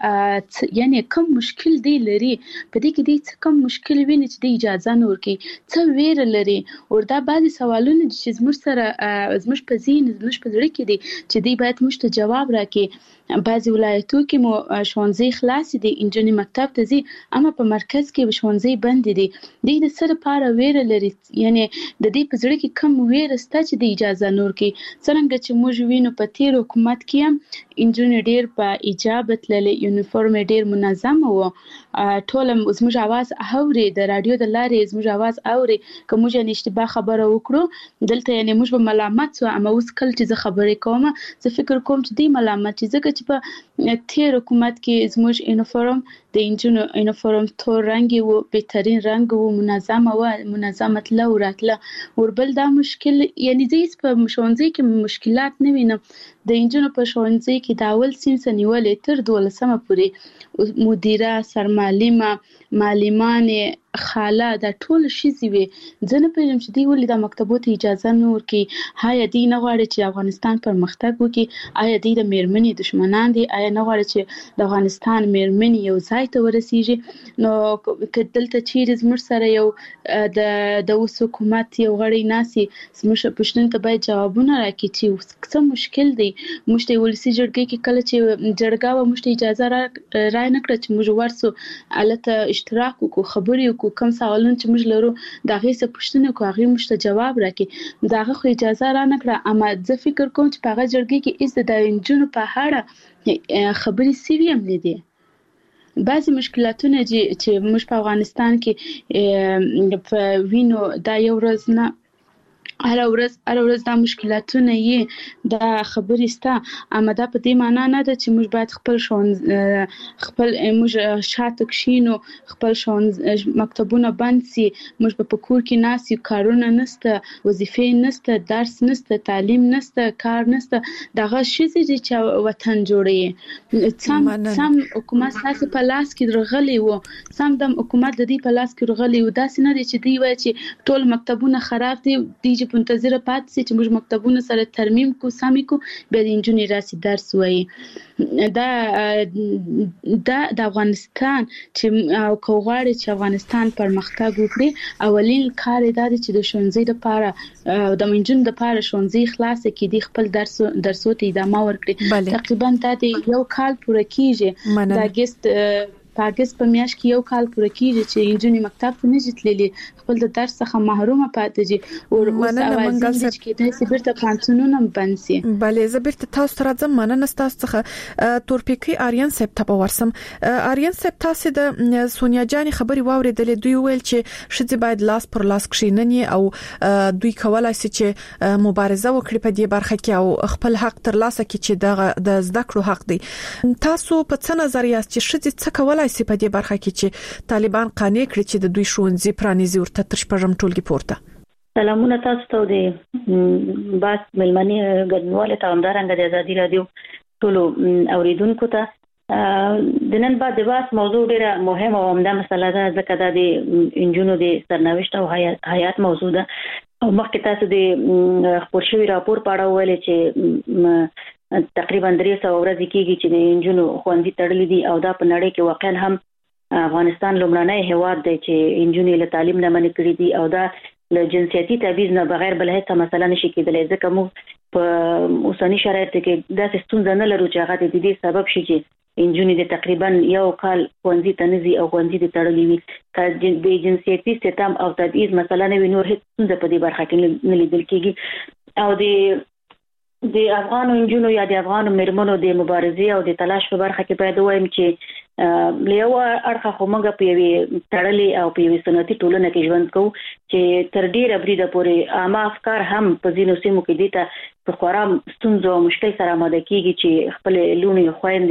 Speaker 22: چې یعنی کوم مشکل دی لري په دې کې دې کوم مشکل ویني چې د اجازه نور کې څه ویر لري وردا بعضي سوالونه چې زموږ سره زموږ په ذهن زموږ په زړه کې دي چې دې باید موږ ته جواب راکړي. بعضي ولایتو کې مو ښوونځي خلاص دي، انجونی مکتب ته ځي، اما په مرکز کې ښوونځي بند دي. د سره پاره ویر لري یعنی د دې په زړه کې کم ویر ستا چې د اجازه نور کې څنګه چې موږ وینو په تیر حکومت کې انجونی ډیر په اجابت للی یونیفورم ډیر منظم و، ټول زموږ आवाज اوري، د رادیو د لارې زموږ आवाज اوري. کوم چې اشتباه خبره وکړو دلته یعنی موږ به ملامت سو، اما اوس کله چې زه خبرې کوم زه فکر کوم چې دی ملامت چې ځکه چې په تیر حکومت کې زموږ یونیفورم د انجونو یونیفورم تور رنگي و، بهترین رنگ و، منظمه و، منظمت له وراتله وربل دا مشکل یعنی زیس په ښوونځي کې مشکلات نه وینم. د انجونو په ښوونځي کې د اول صنف نیولې تر 12مه پورې مدیره، سرمعلمه، معلمان، خاله دا ټول شي وي. ځنه پېژم چې دی ولې د مکتبو ته اجازه نه ورکړي. هایا دی نه غواړي چې افغانستان پرمختګ وکړي؟ آیا دی د میرمنې دشمنان دي؟ آیا نه غواړي چې د افغانستان میرمنې یو ځای ته ورسیږي؟ نو که دلته چیرې زموږ سره یو د اوس حکومت یو غړی ناسي زموږ پوښتنې ته باید جوابونه راکړي چې څه مشکل دی. موږ ته ولسی جرګې کې کله چې جرګه و موږ ته اجازه را نه کړه چې موږ ورسو الته اشتراک وکړو، خبرې وکړو، کوم سوالونه چې موږ لرو دا غي څه پوښتنه کوو هغه موږ ته جواب راکړي. دا خو اجازه را نه کړه. اما زه فکر کوم چې په هغه جرګې کې از د انجونو په اړه خبرې سوي هم نه دي. بعضی مشکلاتونه چې موږ په افغانستان کې په وینو دا یو ورځ نه هر ورځ دا مشکلاتونه یې دا خبرې ستا، اما دا په دې معنا نه ده چې موږ باید خپل موږ شاته کښینو، خپل مکتبونه بند سي، موږ په کور کې ناست یو، کارونه نشته، وظیفې نشته، درس نشته، تعلیم نشته، کار نشته. دغه شیزې چې وطن جوړوي سم حکومت تاسو په لاس کې درغلي وو، سم د حکومت د دې په لاس کې درغلي وو. داسې نه دي چې دی وایي چې ټول مکتبونه خراب دي چې منتظر پاتې سي چې موږ مکتبونه سره ترمیم کو سامي کو بیا د انجونی راسي درس وایي. دا د افغانستان چې او کوغاړي چې افغانستان پرمختګ وکړي اولین کار دا دی چې د ښوونځي لپاره د منجون د لپاره ښوونځي خلاص کړي، د خپل درسو ته ادامه ورکړي. تقریبا دا د یو کال پوره کیږي. دا اگست په میاشت کې یو کال پوره کیږي چې انجونی مکتب ته نه تللي، خپل د درس څخه محرومه پاتې دي او اوس اوازې چې د بیرته پانتونونه بند سي.
Speaker 7: بلې زه بیرته تاسو ته راځم. مننه تاسو څخه تورپیکی آریان صاحب ته ورسم. آریان صاحب تاسو د سونیا جان خبري واوریدلې، دوی ویل چې شذ باید لاس پر لاس کښیننی او دوی کولای شي چې مبارزه وکړي په دې برخه کې او خپل حق ترلاسه کړي چې د زده کړو حق دی. تاسو په څه نظر یاست چې شذ څه کولای شي په دې برخه کې چې طالبان قانع کړي چې د دوی ښوونځي پرانیزي ورته تر شپږم ټولګي پورته؟
Speaker 6: سلامونه تاسو ته د باس ملمنې ګډونوالو ته همدارنګه د ازادي رادیو ټولو اوریدونکو ته د نن بعد د باس موضوع ډیره مهمه او عمده مسله ده، ځکه دا د انجونو د سرنوشت او حیات موضوع ده. مخکې تاسو د خپور شوی راپور په اړه ویل چې تقریبا 300 ورځې کېږي چې د انجونو ښوونځي تړلي دي او دا په نړۍ کې واقعا هم افغانستان لومړنی هیواد دی چې انجونې له تعلیم نه منع کړي دي او دا له جنسیتي تبعیض نه بغیر بل هیڅ مسله نشي کېدلی، ځکه موږ په اوسني شرایطو کې داسې ستونزه نه لرو چې هغه د دې سبب شي چې انجونې د تقریبا یو کال ښوونځي ته نه ځي او ښوونځي د تړلي وي. که د جنسیتي ستم او تبعیض مسله نه وي نور هیڅ ستونزه په دې برخه کې نه لیدل کېږي. او د افغان انجونو یا د افغان میرمنو د مبارزې او د تلاش په برخه کې باید وایم چې له یو اړخه خو موږ په یوې تړلې او په یوې سنتي ټولنه کې ژوند کوو چې تر ډیره بریده پورې عامه افکار هم په ځینو سیمو کې دي ته په خورا ستونزو او مشکل سره آماده کیږي چې خپل لونې خويندې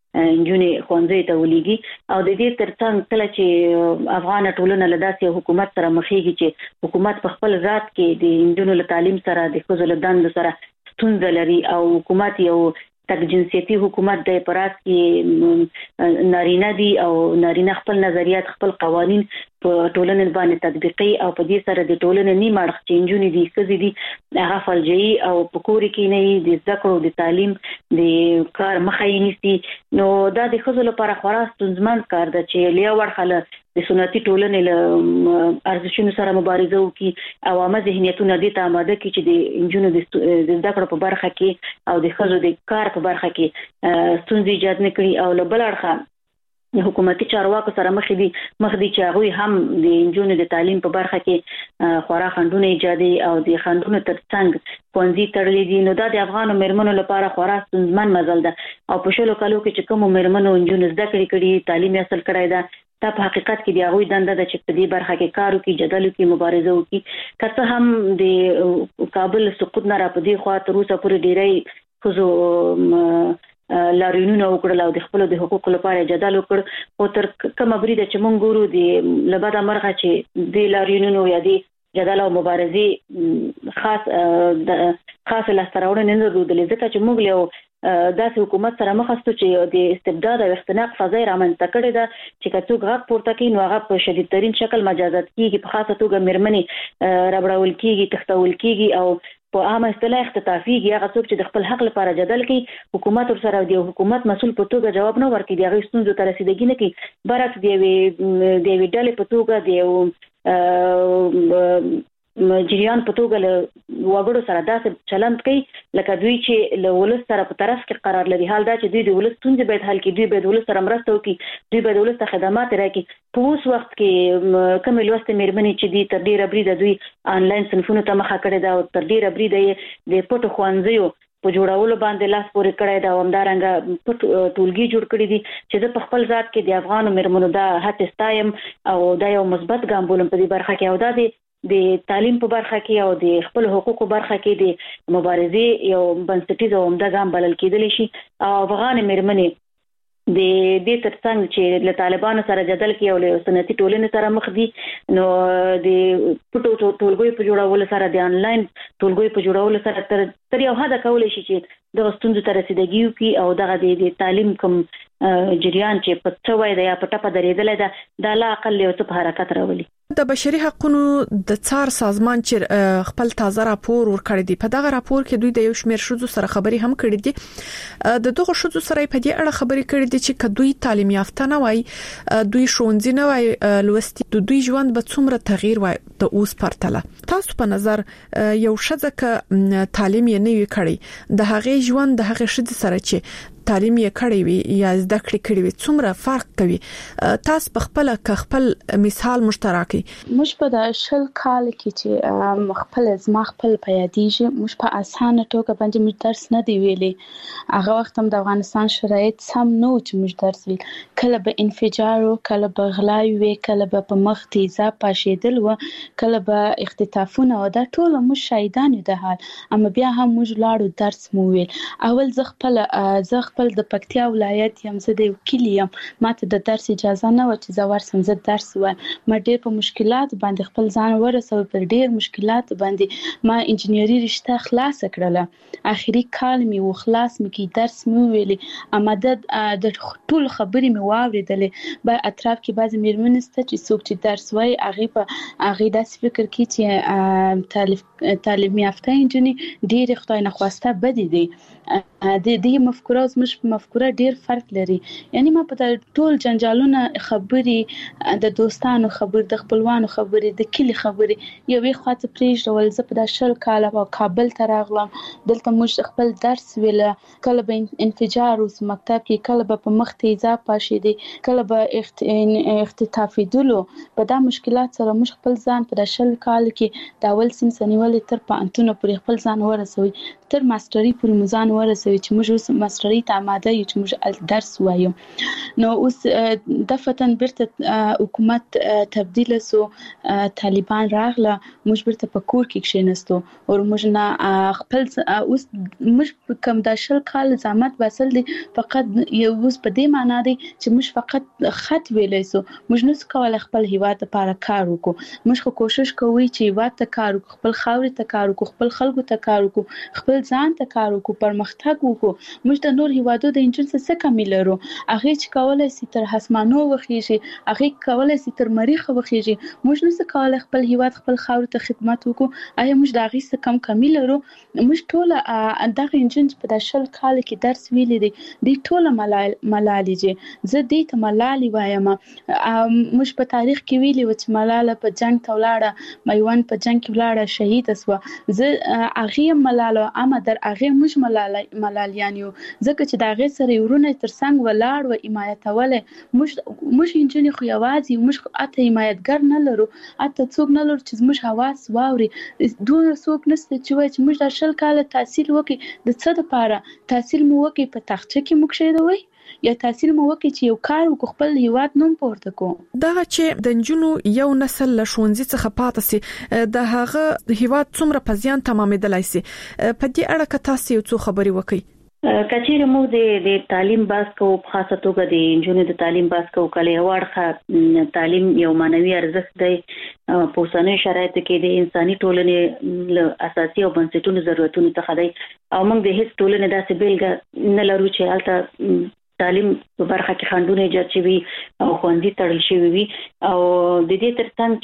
Speaker 6: انجونې خوندې ته ولېږي او د دې ترڅنګ کله چې افغان ټولنه له داسې حکومت سره مخېږي چې حکومت په خپل ذات کې د انجونو له تعلیم سره د ښځو له دندو سره ستونزه لري او حکومت یو تک جنسيتي حکومت د پراس کې نارینه دي او نارینه خپل نظریات خپل قوانين په ټولنې باندې تطبیقي او په دې سره د ټولنې نیمه اړخ چې انجونې دي ښځې دي هغه فلجي او په کور کې نه دي ذکر او د تعلیم د کار مخه یې نيسي نو دا د ښځو لپاره خورا ستونزمن کار ده چې لیا ورخله د سنتي ټولنې له ارزښتونو سره مبارزه وکړي او عامه ذهنیتونه دې ته آماده کړي چې د انجونو د ذکر په برخه کې او د ښځو د کار په برخه کې ستونزې ایجاد نه کړي او له بل اړخه حکومتي چارواکو سره مخ دي چې هغه هم د انجونو د تعلیم په برخه کې خورا خندونه ایجادي او د خندونو ترڅنګ ښوونځي تړلې دي نو دا د افغانو مېرمنو لپاره خورا ستونزمن مزل ده او په شلو کالو کې چې کوم مېرمنو انجونو زده کړې تعلیم حاصل کړی ده دا په حقیقت کې د هغه دنده د چې په دې برخه کې کارو کې جدل کې مبارزه وکړي که هم د کابل سقوط نه را پدې خوا تر اوسه پورې ډیری خو لارینونه وکړل او د خپل د حقوقو لپاره جدل وکړ او تر کومه بریده چې مونږ ګورو د لباده مرغه چې د لارینونو یا د جدل او مبارزه خاص لاستراوړنه نه درلودل ځکه چې موږ له داسې حکومت سره مخ استو چې د استبداد او اختناق فضا رامنځته کړې ده چې کڅوګ غږ پورته کوي نو هغه په شدید ترين شکل مجازات کیږي په خاصه توګه مېرمنې ربړول کیږي تختول کیږي او په عامه اصطلاح اختطافيږي هغه څوک چې د خپل حق لپاره جدل کوي حکومت سره د حکومت مسول په توګه جواب نه ورکړي د هغه ستونزو ته رسیدګي نه کوي برعکس د وی ډلې په توګه د جریان په توګه له وګړو سره داسې چلند کوي لکه دوی چې له ولس سره په طرف کې قرار لري حال دا چې دوی د ولس ستونزې باید حل کړي دوی باید ولس سره مرسته وکړي دوی باید ولس ته خدمات راکړي په اوس وخت کې کوم لوستې مېرمنې چې دي تر ډیره بریده دوی آنلاین صنفونو ته مخه کړې ده او تر ډیره بریده د پټو ښوونځیو په جوړولو باندې لاس پورې کړی دا همدارنګه پټ ټولګي جوړ کړی دي چې د خپل ذات کې د افغانو مېرمنو دا هڅه ستایم او دا یو مثبت ګام بولم په دې برخه کې او دا د تعلیم په برخه کې او د خپل حقوقو برخه کې د مبارزې یو بنسټیز او عمده ګام بلل کېدلی شي او افغان مېرمنې د دې ترڅنګ چې له طالبانو سره جدل کوي او له سنتي ټولنې سره مخ دي نو د پټو ټولګي په جوړولو سره د آنلاین ټولګي په جوړولو سره تر یو حد کولای شي چې د ستونزو ته رسیدګي وکړي او دغه د تعلیم کوم جریان چې په څوای د یا په ټپه درېدل دا لا اقل یو څه حرکت راولي
Speaker 7: د بشري حقوقو د څار سازمان چې خپل تازه راپور ورکړی دی په دغه راپور کې دوی د یو شمېر شذو سره خبري هم کړې دي د دغه شذو سره په دې اړه خبري کړې دي چې کدوې تعلیم یافته نه وای دوی ښوونځي نه وای لوستي دوی ژوند به څومره تغییر وای د اوس پرتله تاسو په نظر یو شذ ک تعلیم یې نه وی کړی د هغه ژوند د هغه شذ سره چې تعلیم یې کړی وي یا زده کړې کړې وي څومره فرق کوي تاسو په خپل مثال مشترکي
Speaker 22: مش په د شل کال کې چې خپل پیادېږي مش په اسانه توګه باندې مش درس نه دی ویلي هغه وخت هم د افغانستان شرایط سم نو چې مش درس ویل کله به انفجار او کله به غلا وي کله به په مخ تیزه پاشېدل و کله به اختطافونه او دا ټول مش شهیدان د حال اما بیا هم مش لاړو درس مو ویل اول زه خپل د پکتیا ولایت یم زه د وکیلیم ماته د درس اجازه نه و چې زه ورسم زه درس وایم ما ډېر په مشکلات باندې خپل ځان ورسوي پر ډېر مشکلات باندې ما انجینری رشته خلاص کړله اخري کال می و خلاص می کی درس می ویلي اما د ټول خبرې می واوریدلې په اطراف کې بعضی مېرمنې ست چې څوک چې درس وای هغه داسې فکر کوي چې تعلیم یافته انجینری ډېر خدای نه خواسته بدی دی د دې مفکوره او مش مفکوره ډیر فرق لري یعنی ما په ټول جنجالونه خبري د دوستانو خبر د خپلوانو خبري د کلی خبري یوې خاطر پریږدول زه په شل کال په کابل ته راغلم دلته موږ خپل درس ویل کله به انفجار اوس مکتب کې کله به په مخ تیزه پاشېدي کله به اختطافېدلو په دا مشکلات سره موږ خپل ځان په شل کال کې د اول سیم سنیول تر پانتونو پر خپل ځان ورسوي تر ماستري پورې مزان ورسوي چې موږ اوس ماستري ته آماده یو چې موږ درس وایو. نو اوس دفتن برته حکومت تبدیل سو، طالبان راغله، موږ برته په کور کې کښینستو او موږ نه خپل اوس موږ کوم د شل کال زحمت واسل دي فقط یو اوس په دې معنا دی چې موږ فقط خط ویلې سو، موږ نو کولای خپل هیواد لپاره کار وکړو. موږ خو کوشش کوو چې هیواد ته کار وکړو، خپل خاورې ته کار وکړو، خپل خلکو ته کار وکړو، خپل ځان ته کار وکړو، پرمختګ وکړو. موږ د نور هیوادو د انجن څخه کمی لرو، هغه چې کولای شي تر اسمانو وخیږي، هغه کولای شي تر مریخ وخیږي. موږ نو کولای خپل هیواد خپل خاورې ته خدمت وکړو. آیا موږ د هغه څخه کم کمی لرو؟ موږ ټول دغه انجن په د شل کال کې درس ویلې دي ټول ملالي دي. زه دې ته ملالي وایم. موږ په تاریخ کې ویلي و چې ملاله په جنگ ته ولاړه، میوند په جنگ کې ولاړه، شهید شوه. زه هغه ملاله اما در هغه موږ ملالیان یو، ځکه چې د هغه سره ورونه تر څنګ ولاړ و حمایتوله. موږ انجن خو یوازې موږ اته حمایتګر نه لرو، اته څوک نه لرو چې موږ حواس واوري. دوه څوک نشته چې موږ د شل کال تحصیل وکي د څه لپاره تحصیل مو وکي په تاخچه کې موږ شه دوی یا تحصیل مو وکړي چې یو کار وکړو خپل هیواد نوم پورته کوو.
Speaker 7: دا چې د نجونو یو نسل له ښوونځي څخه پاتې سي د هغه هیواد څومره په زیان تمامېدلای سي، په دې اړه که تاسو یو څه خبري وکړئ.
Speaker 6: کچېره موږ د تعلیم باس کو په خاصه توګه د نجونو د تعلیم باس کو کله واړه تعلیم یو مانوي ارزښت دی. په اوسنۍ شرایطو کې د انساني ټولنې له اساسي او بنسټونو ضرورتونو څخه دی او موږ د هیڅ ټولنې داسې بیلګه نه لرو چې هلته تعلیم په برخه کې خنډونه ایجاد شوي او ښوونځي تړل شوي وي. او د دې ترڅنګ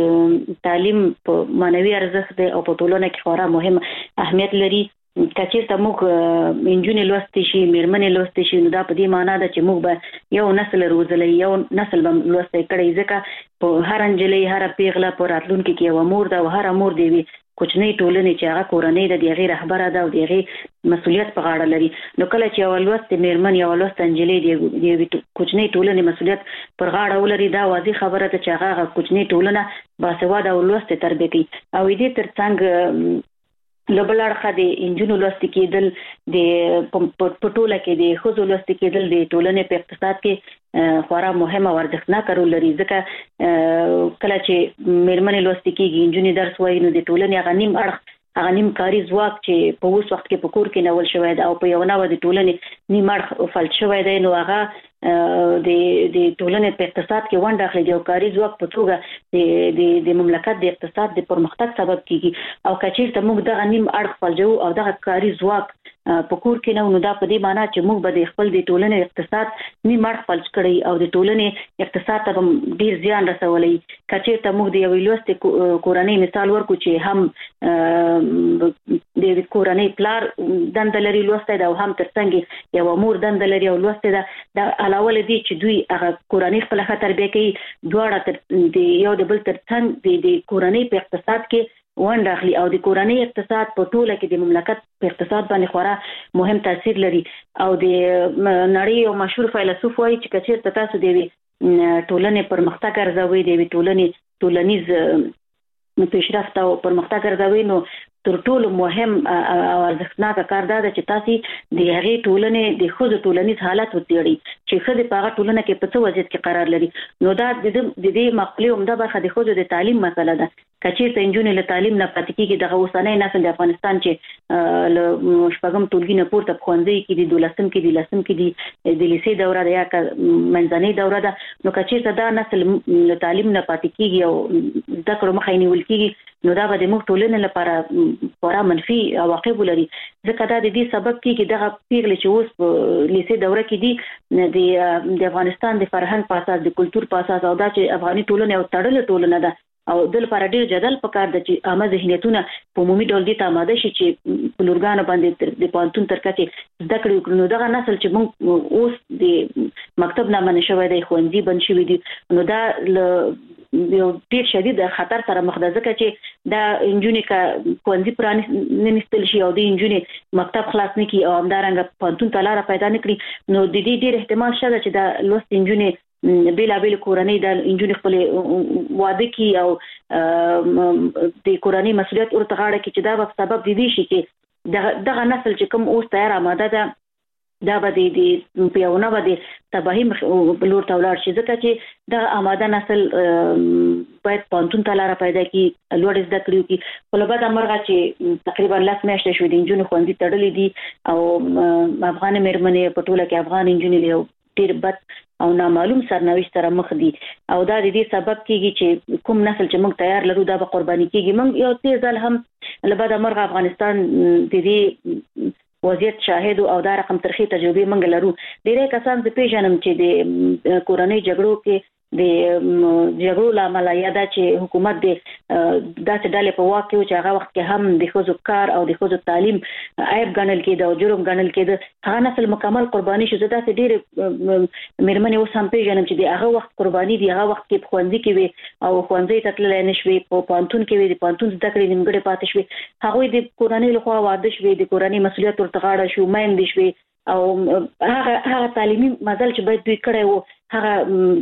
Speaker 6: چې تعلیم په مانوي ارزښت دی او په ټولنه کې خورا مهم اهمیت لري. کچېرته موږ انجونې لوستې شي، میرمنې لوستې شي، نو دا په دې معنا ده چې موږ به یو نسل روزلی، یو نسل به لوستی کړی. ځکه په هر انجلۍ هر پیغله په راتلونکي کې یو مور ده او هر مور دی وي کوچنی ټولنې چې هغه کورنۍ د دغه رهبره ده او دغه مسولیت په غاړه لري. نو کله چې اولوست میرمن یا اولوست انجلۍ د کوچنی ټولنې مسولیت پر غاړه ولري، دا واضح خبره ده چې هغه کوچنی ټولنه باسواده او لوست تربیه کوي. او دې ترڅنګ لبلړخه د انجونو لوست کېدل د پټوله کې د خزو لوست کېدل د ټولنې په اقتصاد کې خورا مهمه او ارزښتناکه رول لري. ځکه کله چې میرمنې لوست کېږي، انجونې درس وایي، نو د ټولنې هغه نیم کاری ځواک چې په اوس وخت کې په کور کې نول شوی دی او په یو نوو د ټولنې نیم اړخ فلج شوی دی، نو هغه د ټولنې په اقتصاد کې ونډه اخلي او کاری ځواک په توګه د مملکت د اقتصاد د پرمختګ سبب کیږي. او کچېرته موږ دغه نیم اړخ فلجو او دغه کاری ځواک په کور کې نو دا په دې معنی چې موږ به د خپل د ټولنې اقتصاد نیم اړخ فلج کړی او د ټولنې اقتصاد ته ډیر زیان رسولی. کچېرته موږ د یو لوست کورنۍ مثال ورکو چې هم د کورنۍ پلار دنده لري لوست دی او هم ترڅنګ یو مور دنده لري او لوست دی. دا علاوه لدی چې دوی هغه کورنۍ خپل تربیه کوي، دواړه د یو د بل ترڅنګ د کورنۍ په اقتصاد کې ونډه اخلي او د کورنۍ اقتصاد په ټوله کې د مملکت په اقتصاد باندې خورا مهم تاثیر لري. او د نړۍ یو مشهور فیلسوف وایي چې کچېرته تاسو د ټولنې پرمختګ ارزوي، د ټولنیز پیشرفت او پرمختګ ارزوي، نو تر ټولو مهم او ارزښتناک کار دا ده چې تاسو د هغې ټولنې د ښځو ټولنیز حالت وڅېړئ چې ښځې په هغه ټولنه کې په څه وضعیت کې قرار لري. نو دا د دې مقولې عمده برخه د ښځو د تعلیم مسله ده. که چېرته نجونې له تعلیم نه پاتې کېږي، دغه اوسنی نسل د افغانستان چې له شپږم ټولګي نه پورته په ښوونځي کې دي، 12 کې دي، 10 کې دي، د لیسې دوره ده یا منځنۍ دوره ده، نو که چېرته دا نسل له تعلیم نه پاتې کېږي او زده کړو مخه یې نیول کېږي، نو دا به د موږ ټولنې لپاره خورا منفي عواقب ولري. ځکه دا د دې سبب کېږي دغه پیغلې چې اوس په لیسې دوره کې دي د افغانستان د فرهنګ په اساس، د کلتور په اساس، او دا چې افغاني ټولنه یو تړلې ټولنه ده او د لپاره ډېر جدل پکار ده چې عامه ذهنیتونه په عمومي ډول دې ته آماده شي چې په لورګانو باندې د پوهنتون تر کچې زده کړې وکړو. نو دغه نسل چې موږ اوس د مکتب نه منع شوی دی، ښوونځي بند شوي دي، نو دا یو ډېر شدید خطر سره مخ ده. ځکه چې دا نجونې که ښوونځي پرانیستل شي او د نجونې مکتب خلاص نه کړي او همدارنګه پوهنتون ته لاره پیدا نه کړي، نو د دې ډېر احتمال شته چې دا لوستې نجونې بیلابیل کورنۍ د نجونې خپل واده کی او د کورنۍ مسولیت ورته غاړه کې چې دا به سبب دی شي چې دغه نسل چې کوم اوس تیار آماده ده دا به د پیاونه به د تباهي لور ته ولاړ شي ځکه چې د آماده نسل باید پانتون ته لاره پیدا کړي لوړ زده کړي وکړي خو له بده مرغه چې تقریبا 10 میاشتې شوې د نجونو ښوونځي تړلې دي او افغان مېرمنې په ټوله کې افغان نجونې له ډېر بد او نامعلوم سرنوشت سره مخ دي او دا د دې سبب کیږي چې کوم نسل چې موږ تیار لرو دا به قرباني کیږي موږ یو څه ځل هم له بده مرغه افغانستان د دې وضعیت شاهد او دا رقم ترخی تجربه منګ لرو ډیره کسان د پیژنم چې د کورنۍ جګړو کې د جګړو لامل یا دا چې حکومت د داسې ډلې په واک کې چې هغه وخت کې هم د ښځو کار او د ښځو تعلیم عیب ګڼل کېده او جرم ګڼل کېده هغه نسل مکمل قرباني شو زه داسې ډېرې مېرمنې اوس هم پیژنم چې د هغه وخت قرباني دی هغه وخت کې په ښوونځي کې وي او ښوونځي ته تللی نه شوې په پوهنتون کې وي د پوهنتون زده کړې نیمګړې پاتې شوې هغوی د کورنۍ لخوا واده شوې د کورنۍ مسؤلیت ورته غاړه شو میندې شوې او هغه تعلیمي مزل چې باید دوی کړی وو هغه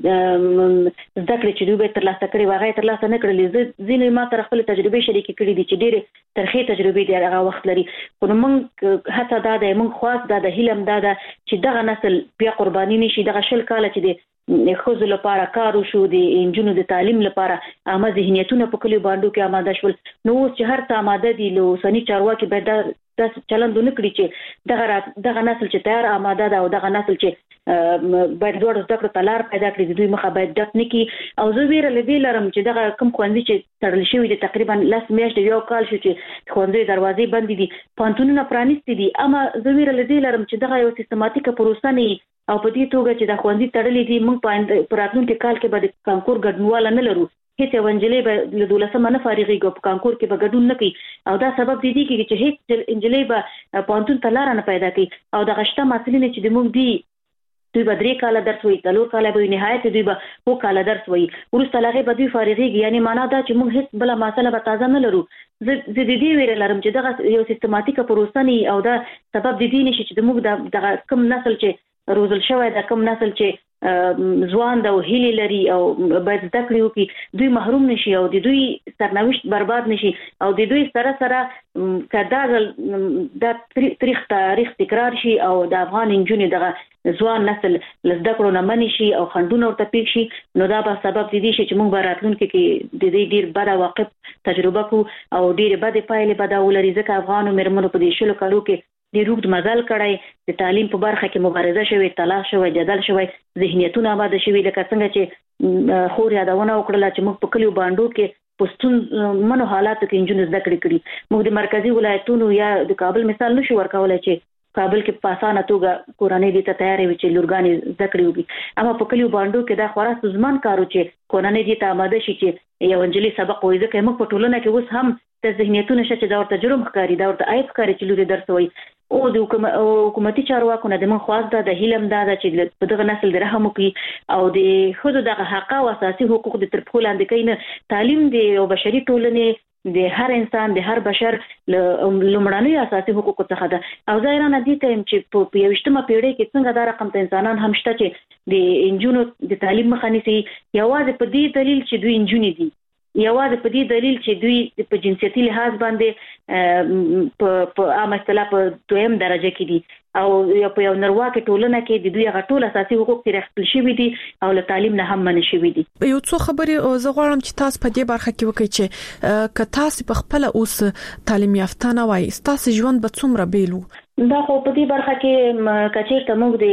Speaker 6: زده کړې چې دوی باید ترلاسه کړي وو هغه ترلاسه نه کړلې ځینې ما سره خپل تجربې شریکې کړي دي چې ډېرې ترخې تجربې دي هغه وخت لري خو موږ هڅه دا ده موږ خواست دا د هیلم دا ده چې دغه نسل بیا قرباني نشي دغه شل کاله چې د ښځو لپاره کار وشو د انجونو د تعلیم لپاره عامه ذهنیتونه په کلیو باندې کې آماده شول نو اوس چې هر څه آماده دي له اوسني چارواکي باید داسې چلند ونه کړي چې دغه نسل چې تیار آماده ده او دغه نسل چې باید لوړ زده کړو ته لار پیدا کړي د دوی مخه باید ډک نه کړي او زه ویره له دې لرم چې دغه کوم ښوونځي چې تړل شوي دي تقریبا 10 میاشتې یو کال شو چې ښوونځي دروازې بندې دي پوهنتونونه پرانیستي دي اما زه ویره له دې لرم چې دغه یو سیستماتیکه پروسه نه او په دې توګه چې د ښوونځي تړلې دي موږ په راتلونکي کال کې به د کانکور ګډونواله نه لرو هیڅ انجلۍ به له 12 نه فارغېږي په کانکور کې به ګډون نه کوي او دا سبب دی کېږي چې هیڅ انجلۍ به پوهنتون ته لاره نه پیدا کوي او د غشته محصلین چې د موږ دی دوی به 3 کاله درس وایي 4 کاله به نهایت دوی به 2 کاله درس وایي وروسته له هغې به دوی فارغېږي یعنی معنا دا چې موږ هیڅ بله مسله به تازه نه لرو زه د دې ویره لرم چې دغه یو سیستماتیکه پروسه نه او دا سبب د دې نشي چې موږ دغه کم نسل چې روزل شوی دا کم نسل چې ځوان د هیلې لري او باید زده کړې وکړي دوی محروم نشي او د دوی سرنوشت برباد نشي او د دوی سره دا تاریخ تکرار شي او د افغان نجونې دغه ځوان نسل لزده کړو نه منې شي او خنډونه ورته پیښ شي نو دا به سبب دی شي چې موږ به راتلونکي کې د دې ډیر بد واقع تجربه کو او ډیر بد پایلې به دا ولري ځکه افغانو مېرمنو په دې شلو کالو کې د روغ مزل کړای د تعلیم په برخه کې مبارزه شوې تلاش شوې جدل شوې ذهنیتونه آباد شوې لکه څنګه چې خور یادونه وکړه چې موږ په کلیو باندې کې پښتون منو حالات کې انجن زده کړې موږ د مرکزی ولایتونو یا د کابل مثال نشو ورکولای چې کابل کې په اسانه توګه کورنۍ دې ته تیارې وي چې لورګانې زده کړې وکړي اما په کلیو باندې کې دا خورا ستونزمن کار و چې کورنۍ دې ته آماده شي چې یو انجلۍ سبق وایي ځکه موږ په ټولنه کې اوس هم د ذهنیتونو شته چې دا ورته جرم ښکاري دا ورته عیب ښکاري چې لوري درس وایي او د حکومتي چارواکو نه د من خواست د هیلم دا چې په دغه نسل د رحم وکړي او د خود دغه حق او اساسي حقوق د ترپخو لاندې کین تعلیم د بشري ټولنې د هر انسان د هر بشر لومړنۍ اساسي حقوق څخه ده او ظاهرا د دې ټیم چې په 21مه پیړۍ کې څنګه دا رقم ته انسانان هم شته چې د انجونو د تعلیم مخه نیسي یوازې په دې دلیل چې دوی انجونې دي یوازې په دې دلیل چې دوی په جنسيتي لحاظ باندې په عامه اصطلاح په دویم درجه کې دي او په یو نړیواله ټولنه کې د دوی غټول اساسي حقوق تر خپل شوی دي او له تعلیم نه هم منع شوی دي
Speaker 7: یو څو خبرې زه غواړم چې تاسو په دې برخه کې وکړئ چې که تاسو په خپل اوس تعلیم یافته نه وای تاسو ژوند به څومره بیلو
Speaker 6: دا خو په دې برخه کې کچېرته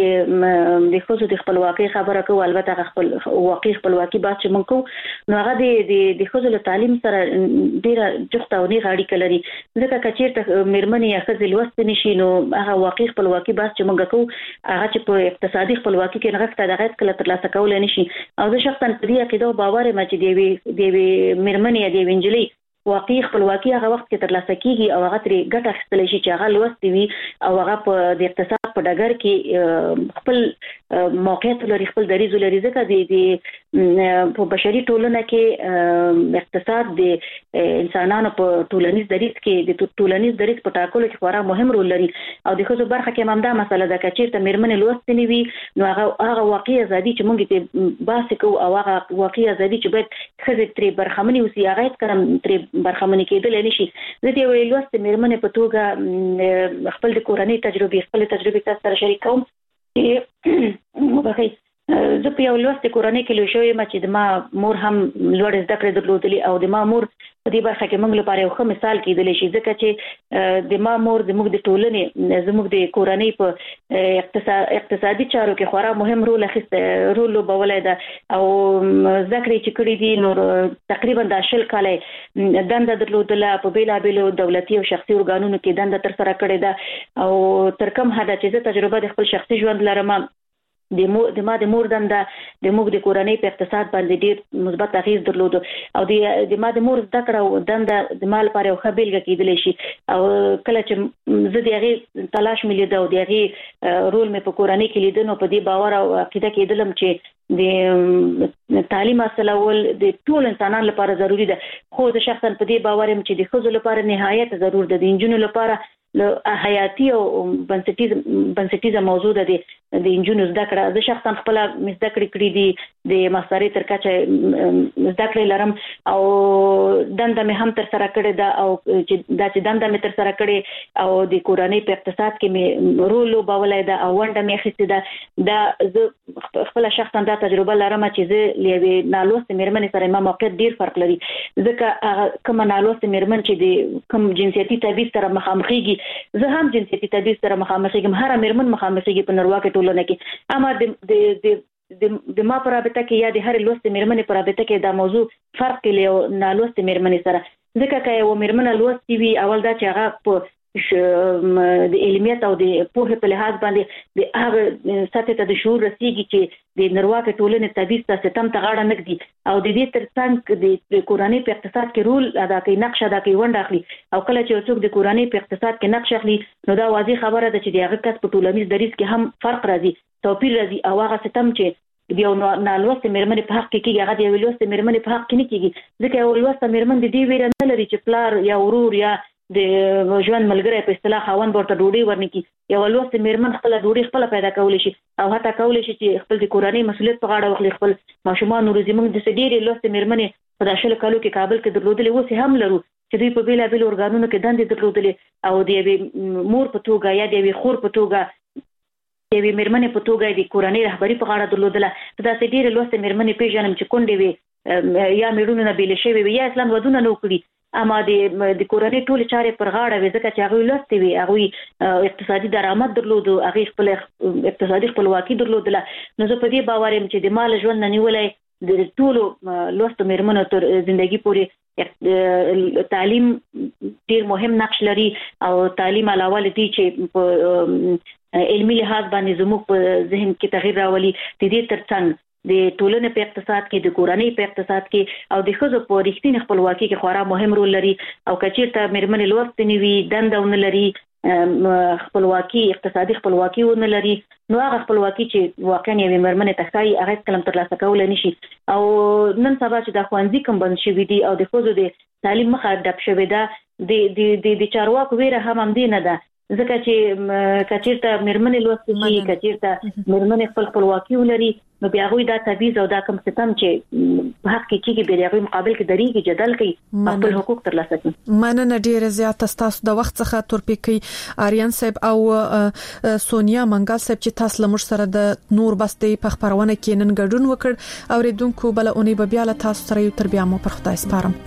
Speaker 6: موږ د خصوصي د خپلواکۍ خبره کوو البته خپل واقعي خپلواکي بحث چې موږ کوو نو هغه د خصوصي تعلیم سره ډیره جوخته او نه اړیکه لري ځکه کچېرته مېرمنې یا ښځې لوست نشي نو هغه واقعي خپلواکي بحث چې موږ کوو هغه چې په اقتصادي خپلواکي کې نغښته د غیر کله ترلاسه کول نشي او زه شخصا په دې عقیده او باور یم چې د مېرمنې یا د انجلۍ واقعي خپلواکي هغه وخت کې ترلاسه کیږي او هغه ترې ګټه اخیستل شي چې هغه لوستي وي او هغه په د اقتصاد په ډګر کې خپل موقعیت لري خپل دریځ لري ځکه د په بشري ټولنه کې اقتصاد د انسانانو په ټولنیز دریځ کې د ټولنیز دریځ په ټاکلو کې خورا مهم رول لري او د خصوص برخه کې همدا مسله ده چې ته مرمنې لوستنې وي نو هغه واقعي ازادي چې موږ ته باسي کو او هغه واقعي ازادي چې باید خزه ترې برخمنې اوسي هغه کړم ترې برخمنې کېدل نشي زه دې ویل لوست مرمنې په توګه خپل د کورنۍ تجربه تاسو سره شریک کوم چې زه په یو لوست کورنۍ کې لوی شوم چې د ما مور هم لوړ زده کړې درلودلې او د ما مور په دې برخه کې موږ لپاره یو ښه مثال کېدلی شي ځکه چې د ما مور زموږ د ټولنې زموږ د کورنۍ په اقتصادي چارو کې خورا مهم رول لوبولی ده او زده کړې چې کړې دي نو تقریبا د 10 کاله دنده درلودله په بیلابیلو دولتي او شخصي ارګانونو کې دنده ترسره کړې ده او تر کوم حده چې زه تجربه د خپل شخصي ژوند لرم د مور دنده د موږ د کورنۍ په اقتصاد باندې ډیر مثبت اغیز درلود او د مور زده کړه او دنده د مال لپاره یو ښه بیلګه کېدلی شي او کله چې زه د هغې تلاش مې لیده او د هغې رول مې په کورنۍ کې لیده نو په دې باور او عقیده کېدلم چې د تعلیم حاصلول د ټول انسانانو لپاره ضروری ده خو زه شخصا په دې باور یم چې د ښځو لپاره نهایت ضرور ده د نجونو لپاره حیاتي او بنسټیزه موضوع ده د انجونو زده کړه زه شخصا خپل زده کړې دي د ماسترۍ تر کچه زده کړې لرم او دنده مې هم تر سره کړې ده او چې دنده مې تر سره کړې او د کورنۍ په اقتصاد کې مې رول لوبولی ده او ونډه مې اخیستې ده دا زه خپل شخصا دا تجربه لرم چې زه له یوې نالوستې مېرمنې سره ما موقعیت ډیر فرق لري ځکه کومه نالوستې مېرمن چې د کوم جنسیتي تبعیض سره مخامخېږي زه هم جنسیتي تبعیض سره مخامخېږم هر مېرمن مخامخېږي په نړیواله ټولنه کې اما د ما په رابطه کې یا د هر لوستې مېرمنې په رابطه کې دا موضوع فرق کوي او نالوستې مېرمنې سره ځکه که یو مېرمنه لوستې وي اول دا چې هغه په د علمیت او د پوهې په لحاظ باندې د هغه سطح ته د شعور رسیږي چې د نړیواله ټولنې تبعیض ته ستم ته غاړه نه ږدي او د دې ترڅنګ د کورنۍ په اقتصاد کې رول ادا کوي نقش ادا کوي ونډه اخلي او کله چې څوک د کورنۍ په اقتصاد کې نقش اخلي نو دا واضح خبره ده چې د هغه کس په ټولنیز دریځ کې هم فرق راځي توپیر راځي او هغه ستم چې د یو نالوستې مېرمنې په حق کې کېږي هغه د یوې لوستې مېرمنې په حق کې نه کېږي ځکه یو لوسته مېرمن د دې ویره نه لري چې پلار یا ورور یا د ژوند ملګری په اصطلاح خاوند ورته ډوډۍ ورنکړي یو لوستې مېرمن خپله ډوډۍ خپله پیدا کولی شي او حتی کولی شي چې خپل د کورنۍ مسؤلیت په غاړه واخلي خپل ماشومان روزي موږ داسې ډېرې لوستې مېرمنې په دا 10 کالو کې کابل کې درلودلې اوس هم لرو چې دوی په بیلابیلو ارګانونو کې دندې درلودلې او د یوې مور په توګه یا د یوې خور په توګه د یوې مېرمنې په توګه د کورنۍ رهبري په غاړه درلودله داسې ډېرې لوستې مېرمنې پېژنم چې کونډې وي یا مېړونو نه بېلې شوې وي یا اصلا ودونه نه وکړي اما د کورنۍ ټولې چارې پر غاړه وي ځکه چې هغوی لوستې وي هغوی اقتصادي درآمد درلودو هغوی خپل اقتصادي خپلواکي درلودله نو زه په دې باور یم چې د مال ژوند نه نیولی د ټولو لوستو مېرمنو تر زندګي پورې تعلیم ډیر مهم نقش لري او تعلیم علاوه له دې چې په علمي لحاظ باندې زموږ په ذهن کې تغییر راولي د دې ترڅنګ د ټولنې په اقتصاد کې د کورنۍ په اقتصاد کې او د ښځو په رښتینې خپلواکي کې خورا مهم رول لري او که چېرته مېرمنې لوستې نه وي دنده ونه لري خپلواکي اقتصادي خپلواکي ونه لري نو هغه خپلواکي چې واقعا یوې مېرمنې ته ښایي هغه هېڅکله ترلاسه کولی نه شي او نن سبا چې دا ښوونځي کوم بند شوي دي او د ښځو د تعلیم مخه ډپ شوې ده د چارواکو ویره هم همدې نه ده ځکه چې که چېرته مېرمنې لوستې شي که چېرته مېرمنې خپل خپلواکي ولري نو بیا هغوی دا تبعیض او دا کوم ستم چې په حق کې کېږي بیا د هغوی مقابل کې درېږي جدل کوي خپل حقوق ترلاسه کوي
Speaker 7: مننه ډېره زیاته ستاسو د وخت څخه تورپیکۍ آریان صاحب او سونیا منګل صاحب چې تاسو له موږ سره د نور بستې په خبرونه کې نن ګډون وکړ اوریدونکو بل اونۍ به بیا له تاسو سره یو تر بیا مو پر خدای سپارم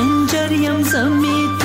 Speaker 10: خنجر یم زمي